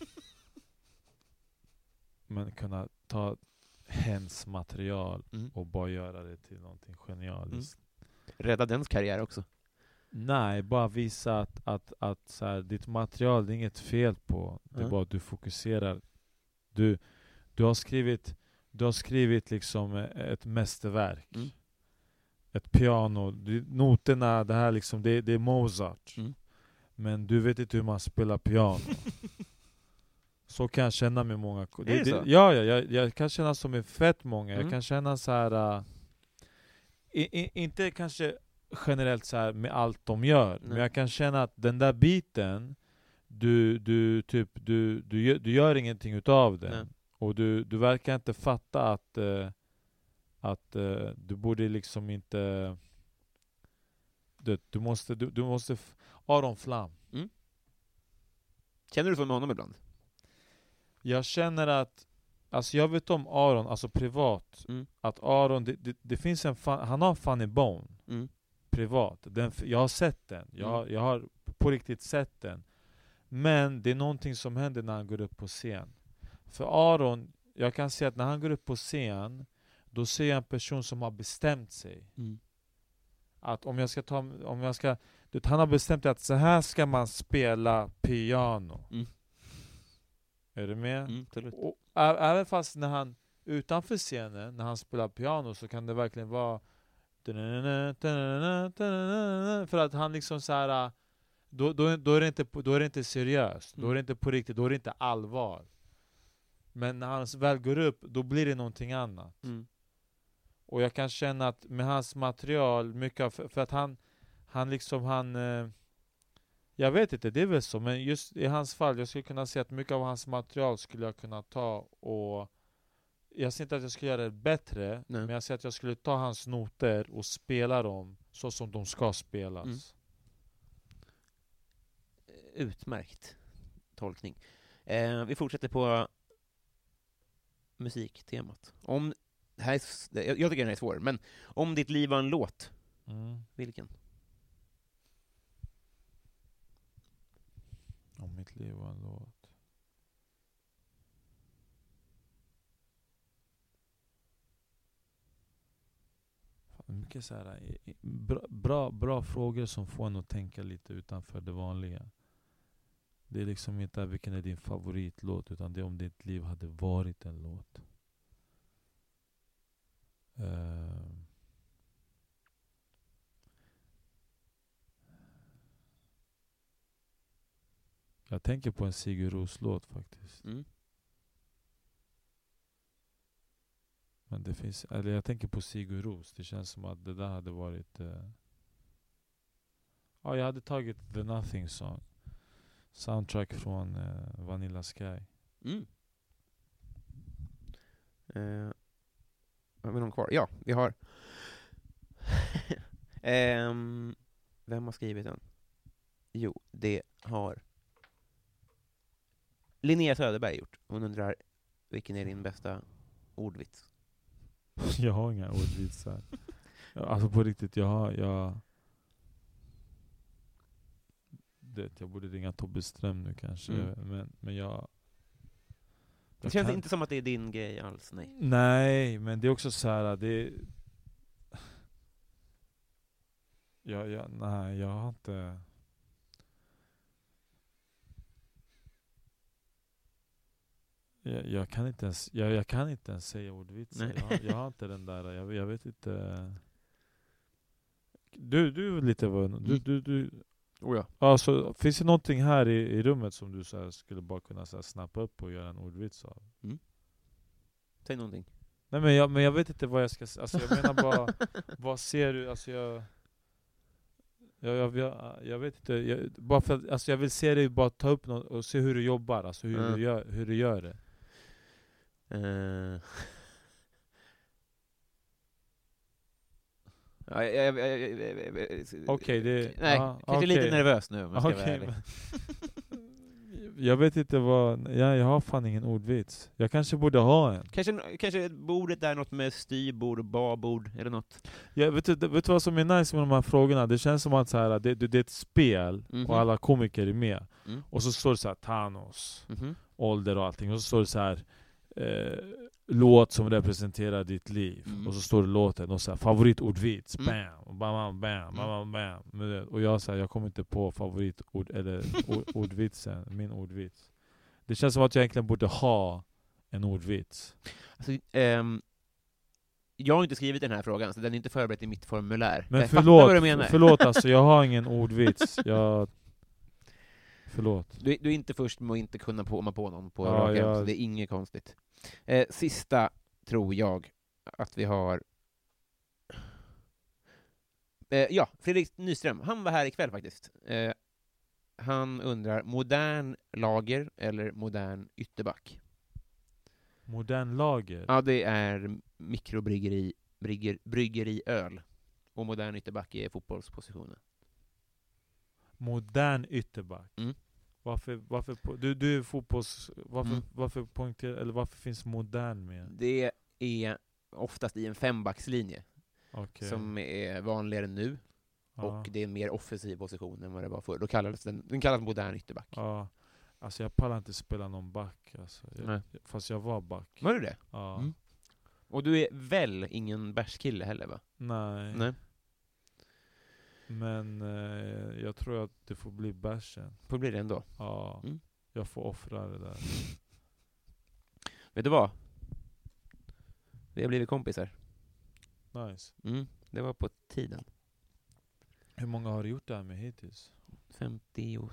Men kunna ta hens material Mm. och bara göra det till någonting genialiskt. Rädda dens karriär också. Nej, bara visa att, att, att så här, ditt material, det är inget fel på. Det är Ja. bara att du fokuserar. Du, du har skrivit du har skrivit liksom ett mästerverk. Mm. Ett piano. Du, noterna, det här liksom, det, det är Mozart. Mm. Men du vet inte hur man spelar piano. Så kan jag känna med många. ko- Är det så? Ja, ja jag, jag kan känna som med fett många. Mm. Jag kan känna så här. Uh, i, i, inte kanske generellt så här med allt de gör, Nej. men jag kan känna att den där biten, du, du, typ, du, du, gör, du gör ingenting utav den. Nej. Och du, du verkar inte fatta att, uh, att uh, du borde liksom inte... Du, du måste... Du, du måste f- Aron Flam. Känner du så med honom ibland? Jag känner att... Alltså jag vet om Aron, alltså privat. Mm. Att Aron, det, det, det finns en... Fan, han har funny bone. Mm. Privat. Den, jag har sett den. Jag, har- jag har på riktigt sett den. Men det är någonting som händer när han går upp på scen. För Aron, jag kan säga att när han går upp på scen, då ser jag en person som har bestämt sig. Mm. Att om jag ska ta, om jag ska, du vet, han har bestämt att så här ska man spela piano. Mm. Är du med? Mm, absolut. Och, ä- även fast när han utanför scenen, när han spelar piano, så kan det verkligen vara för att han liksom så här, då, då, då, är det inte, då är det inte seriöst, Mm. då är det inte på riktigt, då är det inte allvar. Men när han väl går upp, då blir det någonting annat. Mm. Och jag kan känna att med hans material, mycket av, för, för att han, han liksom, han, eh, jag vet inte, det är väl så, men just i hans fall, jag skulle kunna säga att mycket av hans material skulle jag kunna ta och, jag säger inte att jag skulle göra det bättre, Nej. men jag säger att jag skulle ta hans noter och spela dem så som de ska spelas. Mm. Utmärkt tolkning. Eh, vi fortsätter på musiktemat. Om det här är, s- jag jag tycker den är svår, men om ditt liv var en låt, Mm. vilken? Om mitt liv var en låt. Fan, mycket så här, i- i- bra, bra, bra frågor som får en att tänka lite utanför det vanliga. Det är liksom inte vilken är din favoritlåt, utan det är om ditt liv hade varit en låt. Uh, jag tänker på en Sigur Ros-låt faktiskt. Mm. Men det finns, eller jag tänker på Sigur Ros. Det känns som att det där hade varit... Eh... Ja, jag hade tagit The Nothing Song. Soundtrack från eh, Vanilla Sky. Mm. Eh, har vi någon kvar? Ja, vi har. Ehm, vem har skrivit den? Jo, det har Linnea Söderberg gjort. Hon undrar, vilken är din bästa ordvits? Jag har inga ordvitsar. Alltså på riktigt, jag har... Jag... Det, jag borde ringa Tobbe Ström nu kanske. Mm. Men, men jag... Det jag känns kan- inte som att det är din grej alls, nej. Nej, men det är också så här, det... Jag, jag, nej, jag har inte... Jag, jag kan inte ens, jag, jag kan inte ens säga ordvitsar. Nej. Jag, har- jag har inte den där, jag, jag vet inte... Du, du är lite vad... Du, Mm. du, du, Oh ja. alltså, finns det någonting här i, i rummet som du så här, skulle bara kunna så här, snappa upp och göra en ordvits av? Säg någonting. Nej, men jag, men jag vet inte vad jag ska s- alltså jag menar bara, vad ser du, alltså jag jag, jag, jag, jag vet inte, jag, bara för att, alltså jag vill se dig bara ta upp något och se hur du jobbar, alltså hur, Mm. du, gör, hur du gör det. Eh. Ja, jag, jag, jag, jag, jag, jag, Okej, det... Nej, ja, kanske okej. lite nervös nu om jag ska vara Okej, ärlig. men- Jag vet inte vad, ja, jag har fan ingen ordvits. Jag kanske borde ha en. Kanske, kanske bordet där, något med styrbord och babord, eller något. Jag vet, du, vet du vad som är nice med de här frågorna? Det känns som att så här, det, det, det är ett spel Mhm. och alla komiker är med. Mm. Och så står det så här Thanos, Mhm. ålder och allting. Och så står det så här eh, låt som representerar ditt liv. Mm. Och så står det låten och så här favoritordvits. Mm. Bam, och bam, bam, bam, bam, bam. Men det- Och jag säger jag kommer inte på favoritord eller ord, ordvitsen, min ordvits. Det känns som att jag egentligen borde ha en ordvits. Alltså, ehm, jag har inte skrivit den här frågan, så den är inte förberedd i mitt formulär. Men jag fattar förlåt, vad du menar. förlåt alltså, jag har ingen ordvits. Jag... Förlåt. Du, du är inte först med att inte kunna komma på någon på Ja, rak arm, jag- så det är inget konstigt. Eh, sista tror jag att vi har... Eh, ja, Fredrik Nyström, han var här ikväll faktiskt. Eh, han undrar, modern lager eller modern ytterback? Modern lager. Ja, det är mikrobryggeri, brygger, bryggeriöl. Och modern ytterback är fotbollspositionen. Modern ytterback. Mm. Varför, varför, po- du, du är fotbolls... Varför, Mm. varför poängterar, eller varför finns modern med? Det är oftast i en fembackslinje, Okej. som är vanligare nu. Ja. Och det är en mer offensiv position än vad det var förr. Då kallades den, den kallas modern ytterback. Ja. Alltså jag pallar inte spela någon back. Alltså. Nej. Jag, fast jag var back. Var det det? Ja. Mm. Och du är väl ingen bärskille heller, va? Nej. Nej. Men eh, jag tror att det får bli bärsen. Får bli det ändå. Ja. Mm. Jag får offra det där. Vet du vad? Vi har blivit kompisar. Nice. Mm, det var på tiden. Hur många har du gjort det här med hittills? femtiotre.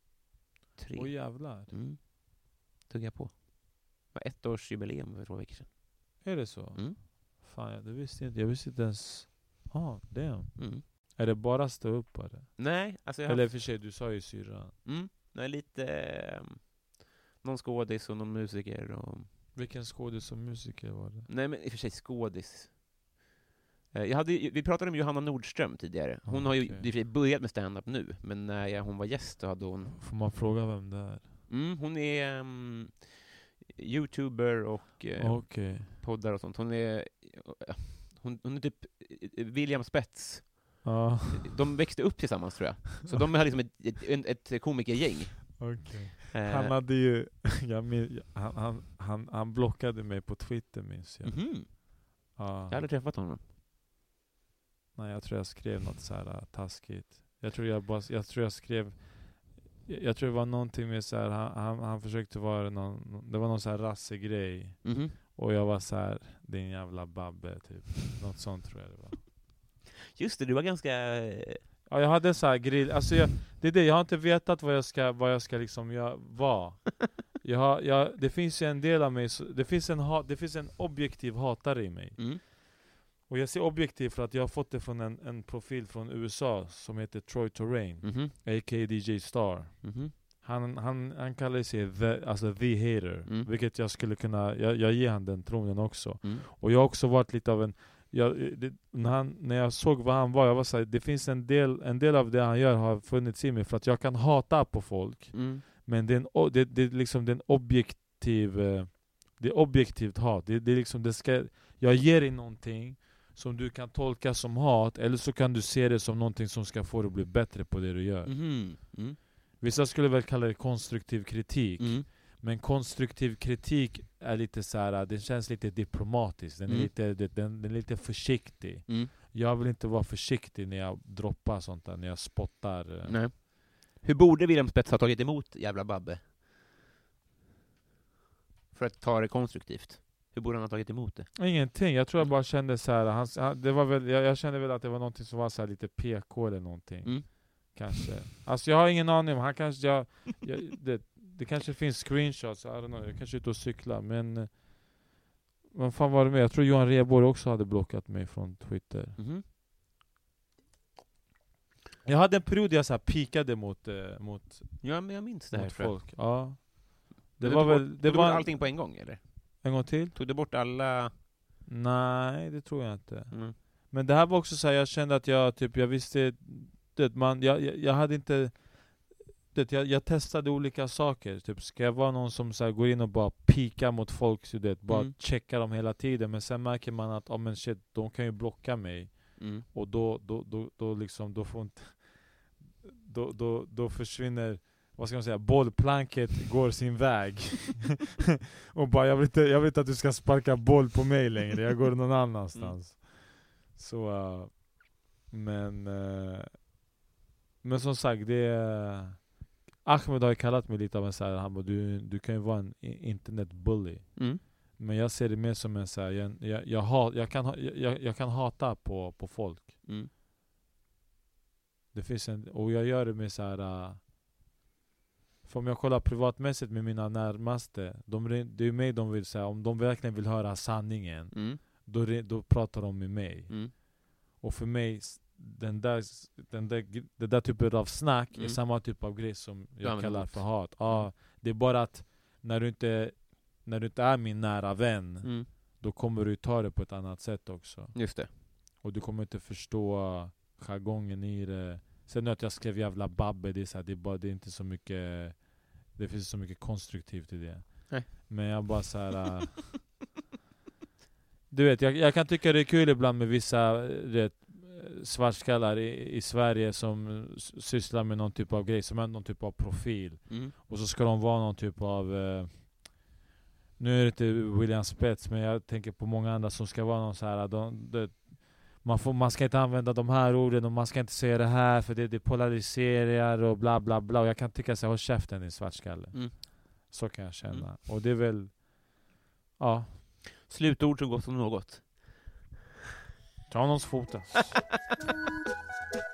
Åh jävlar. Mm. Tog jag på. Det var ett års jubileum för två veckor sedan. Är det så? Mm. Fan, jag, det visste inte. Jag visste inte ens... Ja, ah, damn. Mm. Är det bara stå upp på det? Nej, alltså jag Eller för sig, du sa ju syrran. Mm, det är lite... Eh, någon skådis och någon musiker och... Vilken skådis och musiker var det? Nej, men i och för sig skådis. Eh, jag hade, ju- vi pratade om Johanna Nordström tidigare. Hon Ah, har ju okej. i och för sig börjat med stand-up nu, men när jag, hon var gäst så hade hon... Får man fråga vem det är? Mm, hon är um, youtuber och eh, Okej. poddar och sånt. Hon är, hon, hon är typ eh, William Spets. Ja. De växte upp tillsammans, tror jag. Så de har liksom ett, ett, ett, ett komikergäng. Okej. Eh, Han hade ju... jag min, han, han, han, han blockade mig på Twitter, minns jag. mhm. Ja. Jag har aldrig träffat honom. Nej, jag tror jag skrev något så här uh, taskigt. Jag tror jag bara... Jag tror jag skrev... Jag, jag tror det var någonting med så här... Han, han, han försökte vara någon... Det var någon så här rassegrej. Mhm. Och jag var så här... Din jävla babbe, typ. Något sånt tror jag det var. Just det, du var ganska... eh, Ja, jag hade så här grill. Alltså jag, det är det, jag har inte vetat vad jag ska, vad jag ska liksom jag, vara. Jag har, jag, det finns ju en del av mig, så, det, finns en ha, det finns en objektiv hatare i mig. Mm. Och jag ser objektiv för att jag har fått det från en, en profil från U S A som heter Troy Terrain, Mhm. a k a. D J Star. Mhm. Han, han, han kallar sig the, alltså the hater, Mm. vilket jag skulle kunna, jag, jag ger han den tronen också. Mm. Och jag har också varit lite av en... Jag, det, när, han, när jag såg vad han var, jag var såhär, det finns en del, en del av det han gör har funnits i mig. För att jag kan hata på folk. Mm. Men det är, en, o- det, det är liksom den objektiv... eh, Det är objektivt hat. Det, det är liksom, det ska, jag ger dig någonting som du kan tolka som hat. Eller så kan du se det som någonting som ska få dig att bli bättre på det du gör. Mhm. Mm. Vissa skulle väl kalla det konstruktiv kritik. Mm. Men konstruktiv kritik är lite så här, den känns lite diplomatisk. Den är, Mm. lite, den, den är lite försiktig. Mm. Jag vill inte vara försiktig när jag droppar sånt där, när jag spottar. eh. Nej. Hur borde William Spets ha tagit emot jävla Babbe? För att ta det konstruktivt. Hur borde han ha tagit emot det? Ingenting, jag tror jag bara kände så här, han, han, det var väl, jag, jag kände väl att det var någonting som var så här lite P K eller någonting. Mm. Kanske. Alltså jag har ingen aning om, han kanske, jag, jag, det, det kanske finns screenshots, I don't know, jag kanske är ute och cyklar, men eh, vad fan var det med? Jag tror Johan Rheborg också hade blockat mig från Twitter. Mhm. Jag hade en period där jag så här pikade mot, eh, mot, Ja, men jag minns det här. mot tror jag. folk. Ja. Det Men var tog väl, bort, det tog du var bort allting på en gång, eller? en gång till? Tog du bort alla... Nej, det tror jag inte. Mm. Men det här var också så här, jag kände att jag typ, jag visste, det, man, jag, jag, jag hade inte, det, jag, jag testade olika saker. Typ, ska jag vara någon som så här, går in och bara pikar mot folk, så det, bara Mm. checkar dem hela tiden. Men sen märker man att, oh, men shit, de kan ju blocka mig. Mm. Och då, då, då, då liksom, då får inte, då, då, då försvinner, vad ska man säga, bollplanket går sin väg. Och bara, jag vill, inte, jag vill inte att du ska sparka boll på mig längre, jag går någon annanstans. Mm. Så, uh, men, uh, men som sagt, det är, Ahmed har ju kallat mig lite av en så här, han bara, du, du kan ju vara en i- internetbully. Mm. Men jag ser det mer som en så här, jag, jag, jag, ha, jag, kan, ha, jag, jag kan hata på, på folk. Mm. Det finns en, och jag gör det med så här. Uh, för om jag kollar privatmässigt med mina närmaste, de, re- det är ju mig de vill säga, om de verkligen vill höra sanningen, Mm. då, re- då pratar de med mig. Mm. Och för mig, s- den där, den där, g- det där typen av snack Mm. är samma typ av grej som jag använder kallar mot. för hat. Ja, det är bara att när du inte, när du inte är min nära vän, Mm. då kommer du ta det på ett annat sätt också. Just det. Och du kommer inte förstå jargongen i det. Sen att jag skrev jävla babbe, det är, så här, det är, bara, det är inte så mycket, det finns så mycket konstruktivt i det. Nej. Men jag bara så här. äh, du vet, jag, jag kan tycka det är kul ibland med vissa rätt, svartskallar i, i Sverige som s- sysslar med någon typ av grej, som är någon typ av profil. Mm. Och så ska de vara någon typ av, eh, nu är det inte William Spets, men jag tänker på många andra som ska vara någon så här. De, de, man, får, man ska inte använda de här orden och man ska inte säga det här för det, det polariserar och bla bla bla. Och jag kan tycka så här, håll käften din svartskalle. Mm. Så kan jag känna. Mm. Och det är väl, Ja. Slutord så gott som något. Tranås foten.